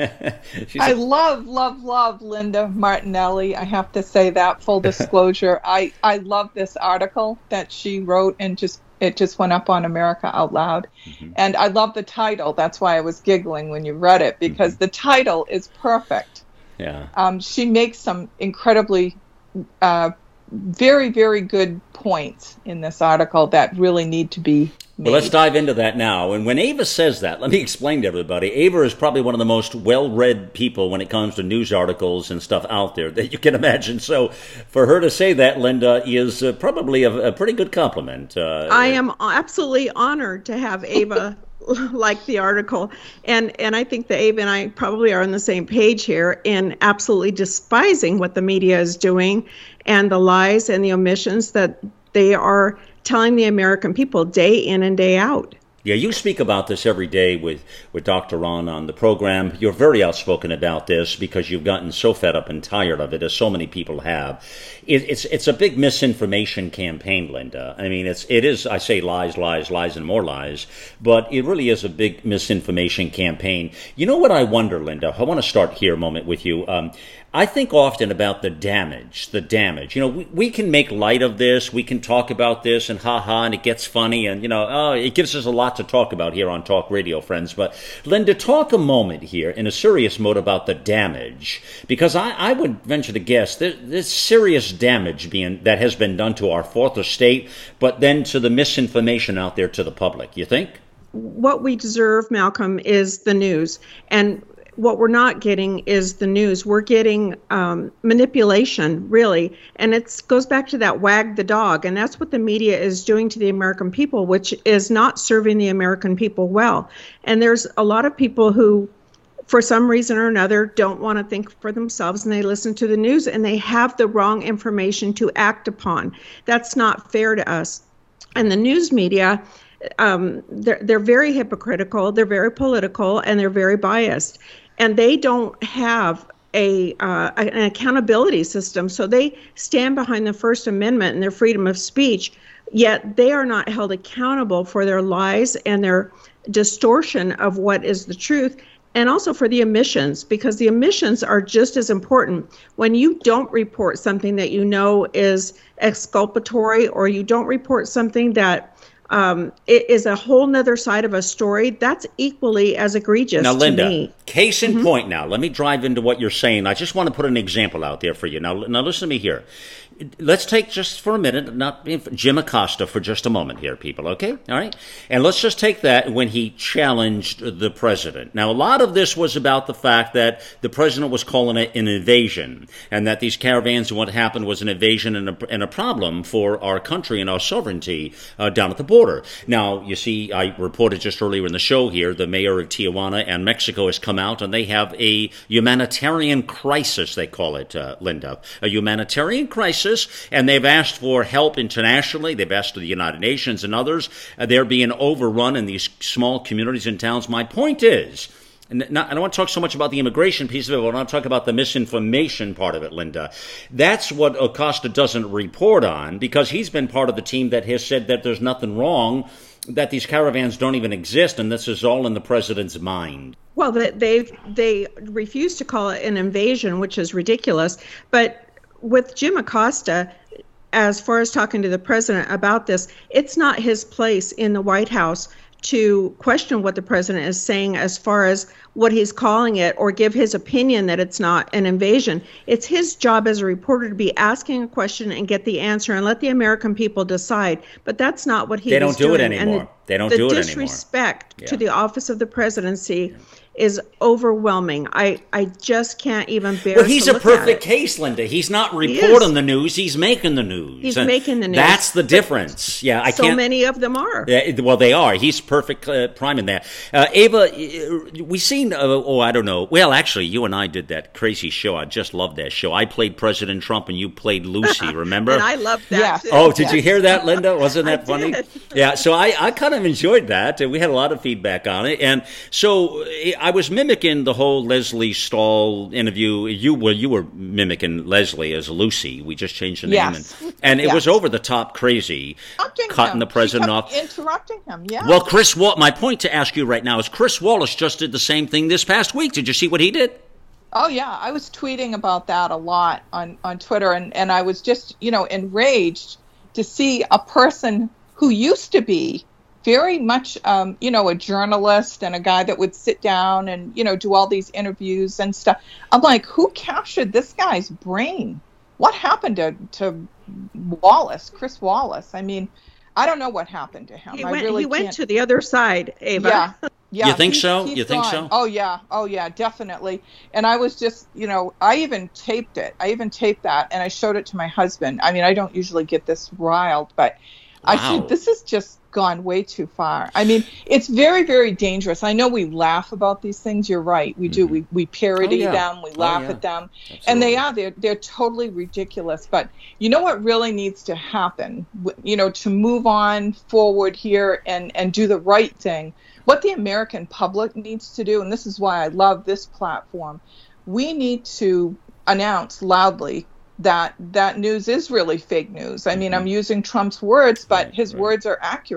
she's I love, love, love Linda Martinelli. I have to say that, full disclosure. I, I love this article that she wrote, and just it just went up on America Out Loud. Mm-hmm. And I love the title. That's why I was giggling when you read it, because mm-hmm. the title is perfect. Yeah. Um, she makes some incredibly, uh, very, very good points in this article that really need to be made. Well, let's dive into that now. And when Ava says that, let me explain to everybody. Ava is probably one of the most well-read people when it comes to news articles and stuff out there that you can imagine. So for her to say that, Linda, is uh, probably a, a pretty good compliment. Uh, I am absolutely honored to have Ava like the article. And and I think that Ava and I probably are on the same page here in absolutely despising what the media is doing and the lies and the omissions that they are telling the American people day in and day out. Yeah, you speak about this every day with, with Doctor Ron on the program. You're very outspoken about this because you've gotten so fed up and tired of it, as so many people have. It, it's it's a big misinformation campaign, Linda. I mean, it's it is. I say lies, lies, lies, and more lies, but it really is a big misinformation campaign. You know what I wonder, Linda? I want to start here a moment with you. Um, I think often about the damage, the damage. You know, we, we can make light of this, we can talk about this, and ha-ha, and it gets funny, and, you know, oh, it gives us a lot to talk about here on Talk Radio, friends. But Linda, talk a moment here in a serious mode about the damage, because I, I would venture to guess there, there's serious damage being that has been done to our fourth estate, but then to the misinformation out there to the public. You think? What we deserve, Malcolm, is the news. And what we're not getting is the news. We're getting um, manipulation, really. And it goes back to that wag the dog. And that's what the media is doing to the American people, which is not serving the American people well. And there's a lot of people who, for some reason or another, don't want to think for themselves, and they listen to the news and they have the wrong information to act upon. That's not fair to us. And the news media, um, they're, they're very hypocritical, they're very political, and they're very biased. And they don't have a uh, an accountability system. So they stand behind the First Amendment and their freedom of speech, yet they are not held accountable for their lies and their distortion of what is the truth, and also for the omissions, because the omissions are just as important. When you don't report something that you know is exculpatory, or you don't report something that Um, it is a whole nother side of a story, that's equally as egregious now, Linda, to me. Case in Mm-hmm. point now. Let me drive into what you're saying. I just want to put an example out there for you. Now, now listen to me here. Let's take just for a minute, not Jim Acosta for just a moment here, people, okay? All right? And let's just take that when he challenged the president. Now, a lot of this was about the fact that the president was calling it an invasion, and that these caravans, what happened was an invasion and a, and a problem for our country and our sovereignty uh, down at the border. Now, you see, I reported just earlier in the show here, the mayor of Tijuana and Mexico has come out, and they have a humanitarian crisis, they call it, uh, Linda. A humanitarian crisis. And they've asked for help internationally. They've asked to the United Nations and others. Uh, they're being overrun in these small communities and towns. My point is, and not, I don't want to talk so much about the immigration piece of it, but I want to talk about the misinformation part of it, Linda. That's what Acosta doesn't report on, because he's been part of the team that has said that there's nothing wrong, that these caravans don't even exist, and this is all in the president's mind. Well, they they, they refuse to call it an invasion, which is ridiculous. But with Jim Acosta, as far as talking to the president about this, it's not his place in the White House to question what the president is saying as far as what he's calling it, or give his opinion that it's not an invasion. It's his job as a reporter to be asking a question and get the answer and let the American people decide. But that's not what he They was don't do doing. it anymore. And the, they don't the do it anymore. The disrespect Yeah. to the office of the presidency is overwhelming. I, I just can't even bear Well, he's to a look at perfect it. case, Linda. He's not He reporting is. the news. He's making the news. He's And making the news. That's the difference. Yeah, I so can't. many of them are. Yeah, well, they are. He's perfect uh, prime in that. Uh, Ava, uh, we seen, uh, oh, I don't know. Well, actually, you and I did that crazy show. I just loved that show. I played President Trump and you played Lucy, remember? And I love that, Yeah. too. Oh, did Yes. you hear that, Linda? Wasn't that I funny? did. Yeah, so I, I kind of enjoyed that, and we had a lot of feedback on it. And so I was mimicking the whole Leslie Stahl interview. You were you were mimicking Leslie as Lucy. We just changed the name, Yes. and, and it Yes. was over the top crazy, Interrupting cutting him. the president She off. kept interrupting him. Yeah. Well, Chris, Wall- my point to ask you right now is Chris Wallace just did the same thing this past week. Did you see what he did? Oh yeah, I was tweeting about that a lot on, on Twitter, and, and I was just, you know, enraged to see a person who used to be very much, um, you know, a journalist and a guy that would sit down and, you know, do all these interviews and stuff. I'm like, who captured this guy's brain? What happened to, to Wallace, Chris Wallace? I mean, I don't know what happened to him. He I went, really he went can't- to the other side, Ava. Yeah. Yeah, You think he's- so? he's You think gone. so? Oh yeah, oh yeah, definitely. And I was just, you know, I even taped it. I even taped that, and I showed it to my husband. I mean, I don't usually get this riled, but I Wow. said, this has just gone way too far. I mean, it's very, very dangerous. I know we laugh about these things. You're right. We do. Mhm. We we parody Oh, yeah. them. We Oh, laugh yeah. at them, Absolutely. and they are. They're they're totally ridiculous. But you know what really needs to happen? W- You know, to move on forward here and and do the right thing. What the American public needs to do, and this is why I love this platform, we need to announce loudly that that news is really fake news. I mean, Mhm. I'm using Trump's words, but Right, his right. words are accurate.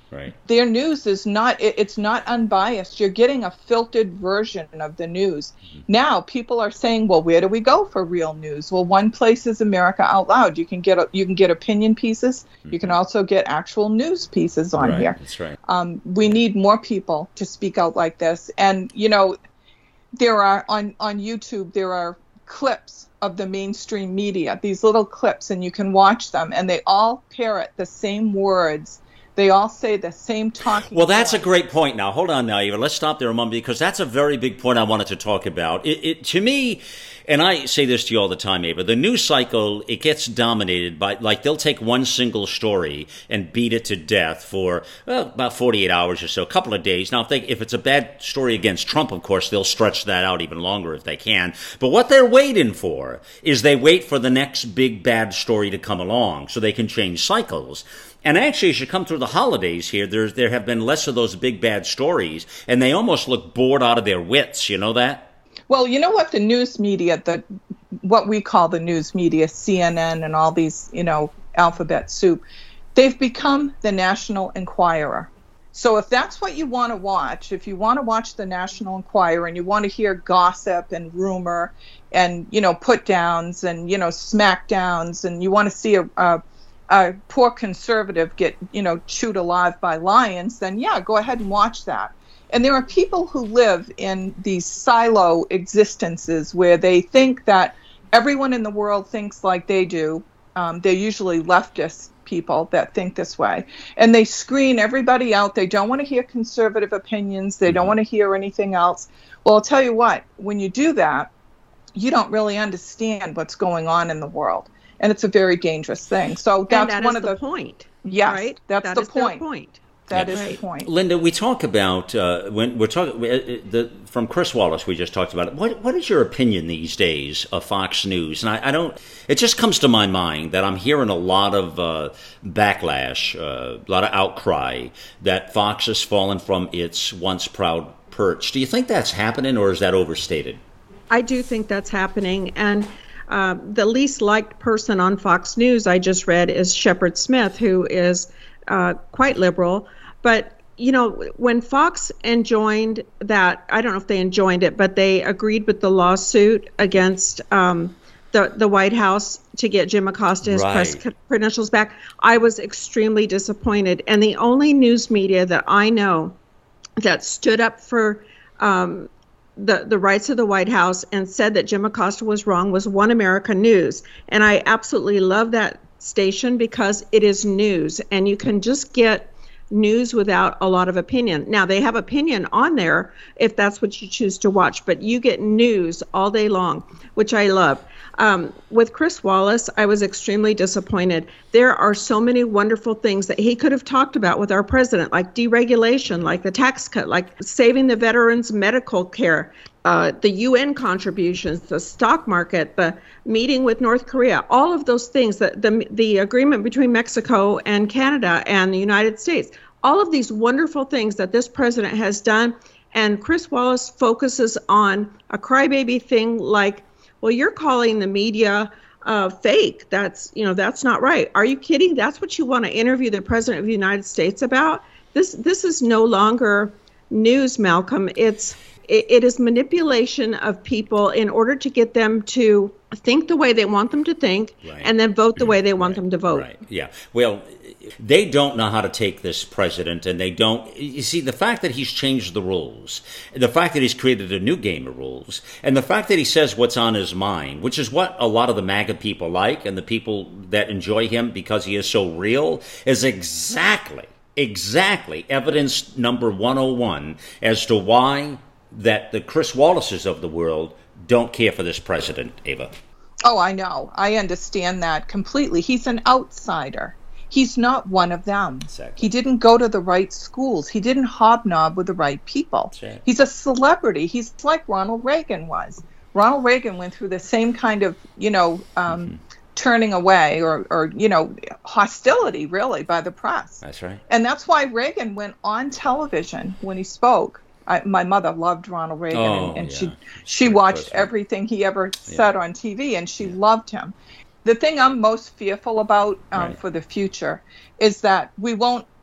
Right. Their news is not, it, it's not unbiased. You're getting a filtered version of the news. Mm-hmm. Now people are saying, well, where do we go for real news? Well, one place is America Out Loud. You can get, you can get opinion pieces. Mm-hmm. You can also get actual news pieces on right. here. That's right. Um, we need more people to speak out like this. And, you know, there are on, on YouTube, there are clips of the mainstream media, these little clips, and you can watch them, and they all parrot the same words. They all say the same talking. Well, that's points. a great point. Now, hold on now, Eva. Let's stop there a moment, because that's a very big point I wanted to talk about. It, it to me, and I say this to you all the time, Eva, the news cycle, it gets dominated by, like, they'll take one single story and beat it to death for well, about forty-eight hours or so, a couple of days. Now, if they if it's a bad story against Trump, of course, they'll stretch that out even longer if they can. But what they're waiting for is they wait for the next big bad story to come along so they can change cycles. And actually, as you come through the holidays here, there there have been less of those big bad stories, and they almost look bored out of their wits. You know that? Well, you know what, the news media, the what we call the news media, C N N and all these, you know, alphabet soup, they've become the National Enquirer. So if that's what you want to watch, if you want to watch the National Enquirer and you want to hear gossip and rumor and, you know, put downs and, you know, smack downs, and you want to see a, a a poor conservative get, you know, chewed alive by lions, then yeah, go ahead and watch that. And there are people who live in these silo existences where they think that everyone in the world thinks like they do. Um, they're usually leftist people that think this way. And they screen everybody out. They don't want to hear conservative opinions. They don't want to hear anything else. Well, I'll tell you what, when you do that, you don't really understand what's going on in the world. And it's a very dangerous thing. So that's that one is of the, the point. Yes, right? that's that the is point. point. That yeah. is right. the point. Linda, we talk about uh, when we're talking uh, the from Chris Wallace. We just talked about it. What what is your opinion these days of Fox News? And I, I don't. It just comes to my mind that I'm hearing a lot of uh, backlash, uh, a lot of outcry that Fox has fallen from its once proud perch. Do you think that's happening, or is that overstated? I do think that's happening, and. Uh, the least liked person on Fox News I just read is Shepard Smith, who is uh, quite liberal. But, you know, when Fox enjoined that, I don't know if they enjoined it, but they agreed with the lawsuit against um, the, the White House to get Jim Acosta his right. press credentials back, I was extremely disappointed. And the only news media that I know that stood up for um, the, the rights of the White House and said that Jim Acosta was wrong was One America News. And I absolutely love that station because it is news, and you can just get news without a lot of opinion. Now, they have opinion on there if that's what you choose to watch, but you get news all day long, which I love. Um, with Chris Wallace, I was extremely disappointed. There are so many wonderful things that he could have talked about with our president, like deregulation, like the tax cut, like saving the veterans' medical care, uh, the U N contributions, the stock market, the meeting with North Korea, all of those things, the, the, the agreement between Mexico and Canada and the United States, all of these wonderful things that this president has done. And Chris Wallace focuses on a crybaby thing like, well, you're calling the media uh, fake. That's, you know, that's not right. Are you kidding? That's what you want to interview the president of the United States about? This this is no longer news, Malcolm. It's it, it is manipulation of people in order to get them to think the way they want them to think, right, and then vote the way they want right. them to vote. Right. Yeah. Well, they don't know how to take this president, and they don't. You see, the fact that he's changed the rules, the fact that he's created a new game of rules, and the fact that he says what's on his mind, which is what a lot of the MAGA people like, and the people that enjoy him because he is so real, is exactly, exactly evidence number one oh one as to why that the Chris Wallaces of the world don't care for this president, Ava. Oh, I know. I understand that completely. He's an outsider. He's not one of them. Exactly. He didn't go to the right schools. He didn't hobnob with the right people. Right. He's a celebrity. He's like Ronald Reagan was. Ronald Reagan went through the same kind of, you know, um, mm-hmm. turning away or, or, you know, hostility, really, by the press. That's right. And that's why Reagan went on television when he spoke. I, my mother loved Ronald Reagan, oh, and, and yeah. she she watched everything he ever said yeah. on T V, and she yeah. loved him. The thing I'm most fearful about um, right. for the future is that we won't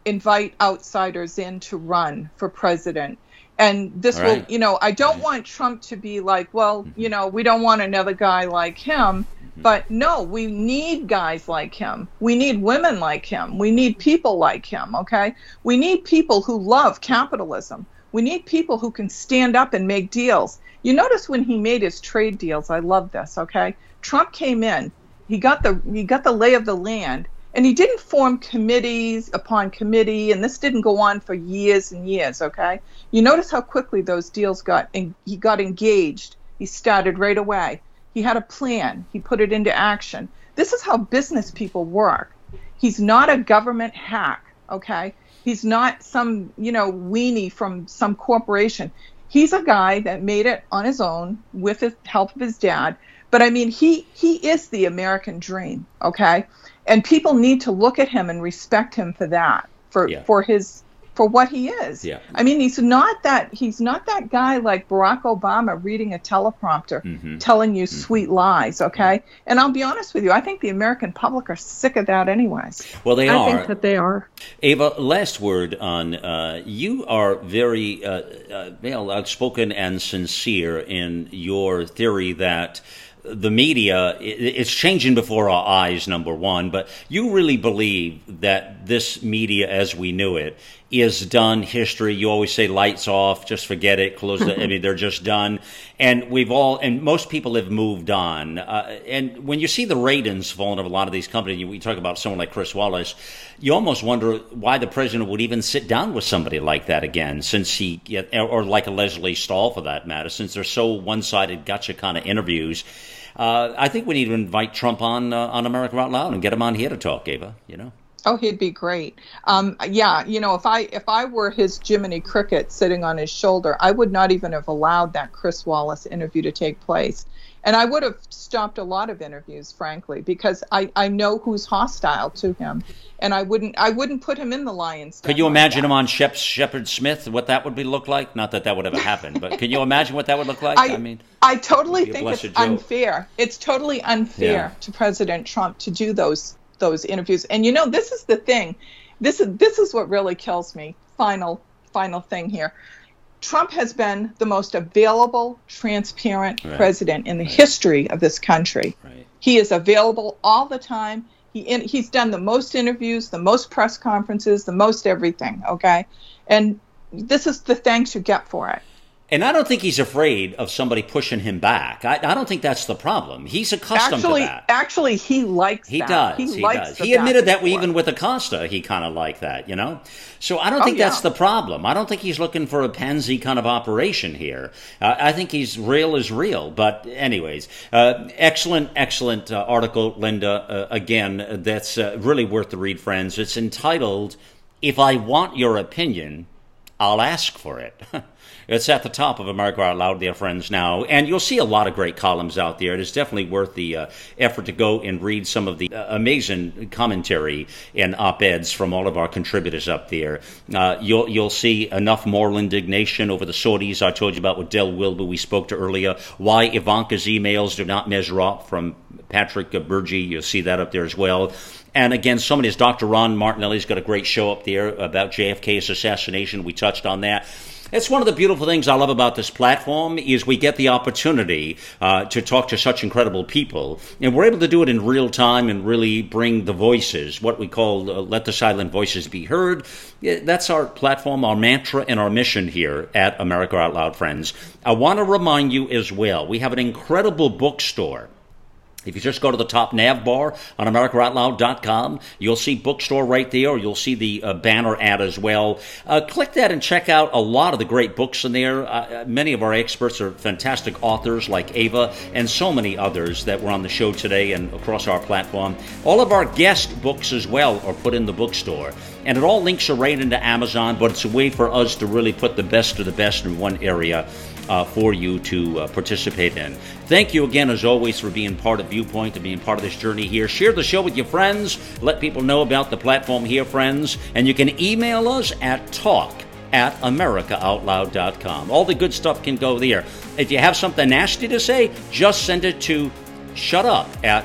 invite outsiders in to run for president. And this All right. will, you know, I don't want Trump to be like, well, you know, we don't want another guy like him. But no, we need guys like him. We need women like him. We need people like him, okay? We need people who love capitalism. We need people who can stand up and make deals. You notice when he made his trade deals, I love this, okay? Trump came in, he got the he got the lay of the land, and he didn't form committees upon committee, and this didn't go on for years and years, okay? You notice how quickly those deals got, and he got engaged. He started right away. He had a plan. He put it into action. This is how business people work. He's not a government hack, okay? He's not some, you know, weenie from some corporation. He's a guy that made it on his own with the help of his dad. But I mean, he he is the American dream, okay? And people need to look at him and respect him for that, for Yeah. for his for what he is. Yeah. I mean, he's not that he's not that guy like Barack Obama reading a teleprompter, Mhm. telling you sweet lies, okay? And I'll be honest with you, I think the American public are sick of that anyways. Well, they I are. think that they are. Ava, last word on uh, you are very uh, uh, well, outspoken and sincere in your theory that the media, it's changing before our eyes, number one, but you really believe that this media as we knew it is done history. You always say lights off, just forget it, close the, I mean, they're just done. And we've all, and most people have moved on. Uh, and when you see the ratings falling of a lot of these companies, we talk about someone like Chris Wallace, you almost wonder why the president would even sit down with somebody like that again, since he, or like a Leslie Stahl for that matter, since they're so one-sided gotcha kind of interviews. Uh, I think we need to invite Trump on uh, on America Out Loud and get him on here to talk, Ava, you know? Oh, he'd be great. Um, yeah, you know, if I if I were his Jiminy Cricket sitting on his shoulder, I would not even have allowed that Chris Wallace interview to take place. And I would have stopped a lot of interviews, frankly, because I, I know who's hostile to him. And I wouldn't I wouldn't put him in the lion's den. Could you like imagine that. him on Shep, Shepard Smith, what that would be look like? Not that that would ever happen, but can you imagine what that would look like? I, I mean, I totally it'd be a think it's blessed joke. unfair. It's totally unfair Yeah. to President Trump to do those those interviews. And you know, this is the thing. This is this is what really kills me. Final final thing here. Trump has been the most available, transparent Right. president in the history of this country. Right. He is available all the time. He in, he's done the most interviews, the most press conferences, the most everything, okay? And this is the thanks you get for it. And I don't think he's afraid of somebody pushing him back. I, I don't think that's the problem. He's accustomed Actually, to that. actually, he likes He that. does. He, He, likes does. the He admitted back that and even forth. with Acosta, he kind of liked that, you know? So I don't Oh, think that's yeah. the problem. I don't think he's looking for a pansy kind of operation here. Uh, I think he's real as real. But anyways, uh, excellent, excellent uh, article, Linda. Uh, again, that's uh, really worth the read, friends. It's entitled, "If I Want Your Opinion, I'll Ask for It." It's at the top of America Out Loud, dear friends, now. And you'll see a lot of great columns out there. It is definitely worth the uh, effort to go and read some of the uh, amazing commentary and op-eds from all of our contributors up there. Uh, you'll you'll see enough moral indignation over the sorties I told you about with Del Wilber we spoke to earlier. Why Ivanka's emails do not measure up from Patrick Bergy. You'll see that up there as well. And again, somebody as Doctor Ron Martinelli's got a great show up there about J F K's assassination. We touched on that. It's one of the beautiful things I love about this platform is we get the opportunity uh, to talk to such incredible people, and we're able to do it in real time and really bring the voices, what we call uh, let the silent voices be heard. Yeah, that's our platform, our mantra, and our mission here at America Out Loud, friends. I want to remind you as well, we have an incredible bookstore. If you just go to the top nav bar on America Out Loud dot com, you'll see bookstore right there, or you'll see the uh, banner ad as well. Uh, click that and check out a lot of the great books in there. Uh, many of our experts are fantastic authors like Ava and so many others that were on the show today and across our platform. All of our guest books as well are put in the bookstore. And it all links are right into Amazon, but it's a way for us to really put the best of the best in one area Uh, for you to uh, participate in. Thank you again, as always, for being part of Viewpoint and being part of this journey here. Share the show with your friends. Let people know about the platform here, friends. And you can email us at talk at America Out Loud dot com. All the good stuff can go there. If you have something nasty to say, just send it to shutup at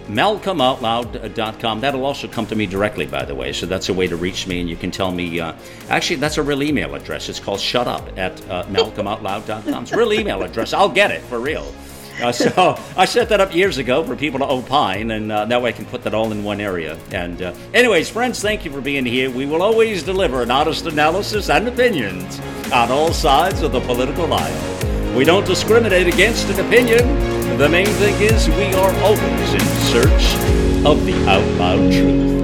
malcolm out loud dot com. That'll also come to me directly, by the way, so that's a way to reach me, and you can tell me, uh, actually, that's a real email address. It's called shutup at uh, malcolm out loud dot com. It's a real email address. I'll get it, for real. Uh, so I set that up years ago for people to opine, and uh, that way I can put that all in one area. And uh, anyways, friends, thank you for being here. We will always deliver an honest analysis and opinions on all sides of the political aisle. We don't discriminate against an opinion. The main thing is we are always in search of the out loud truth.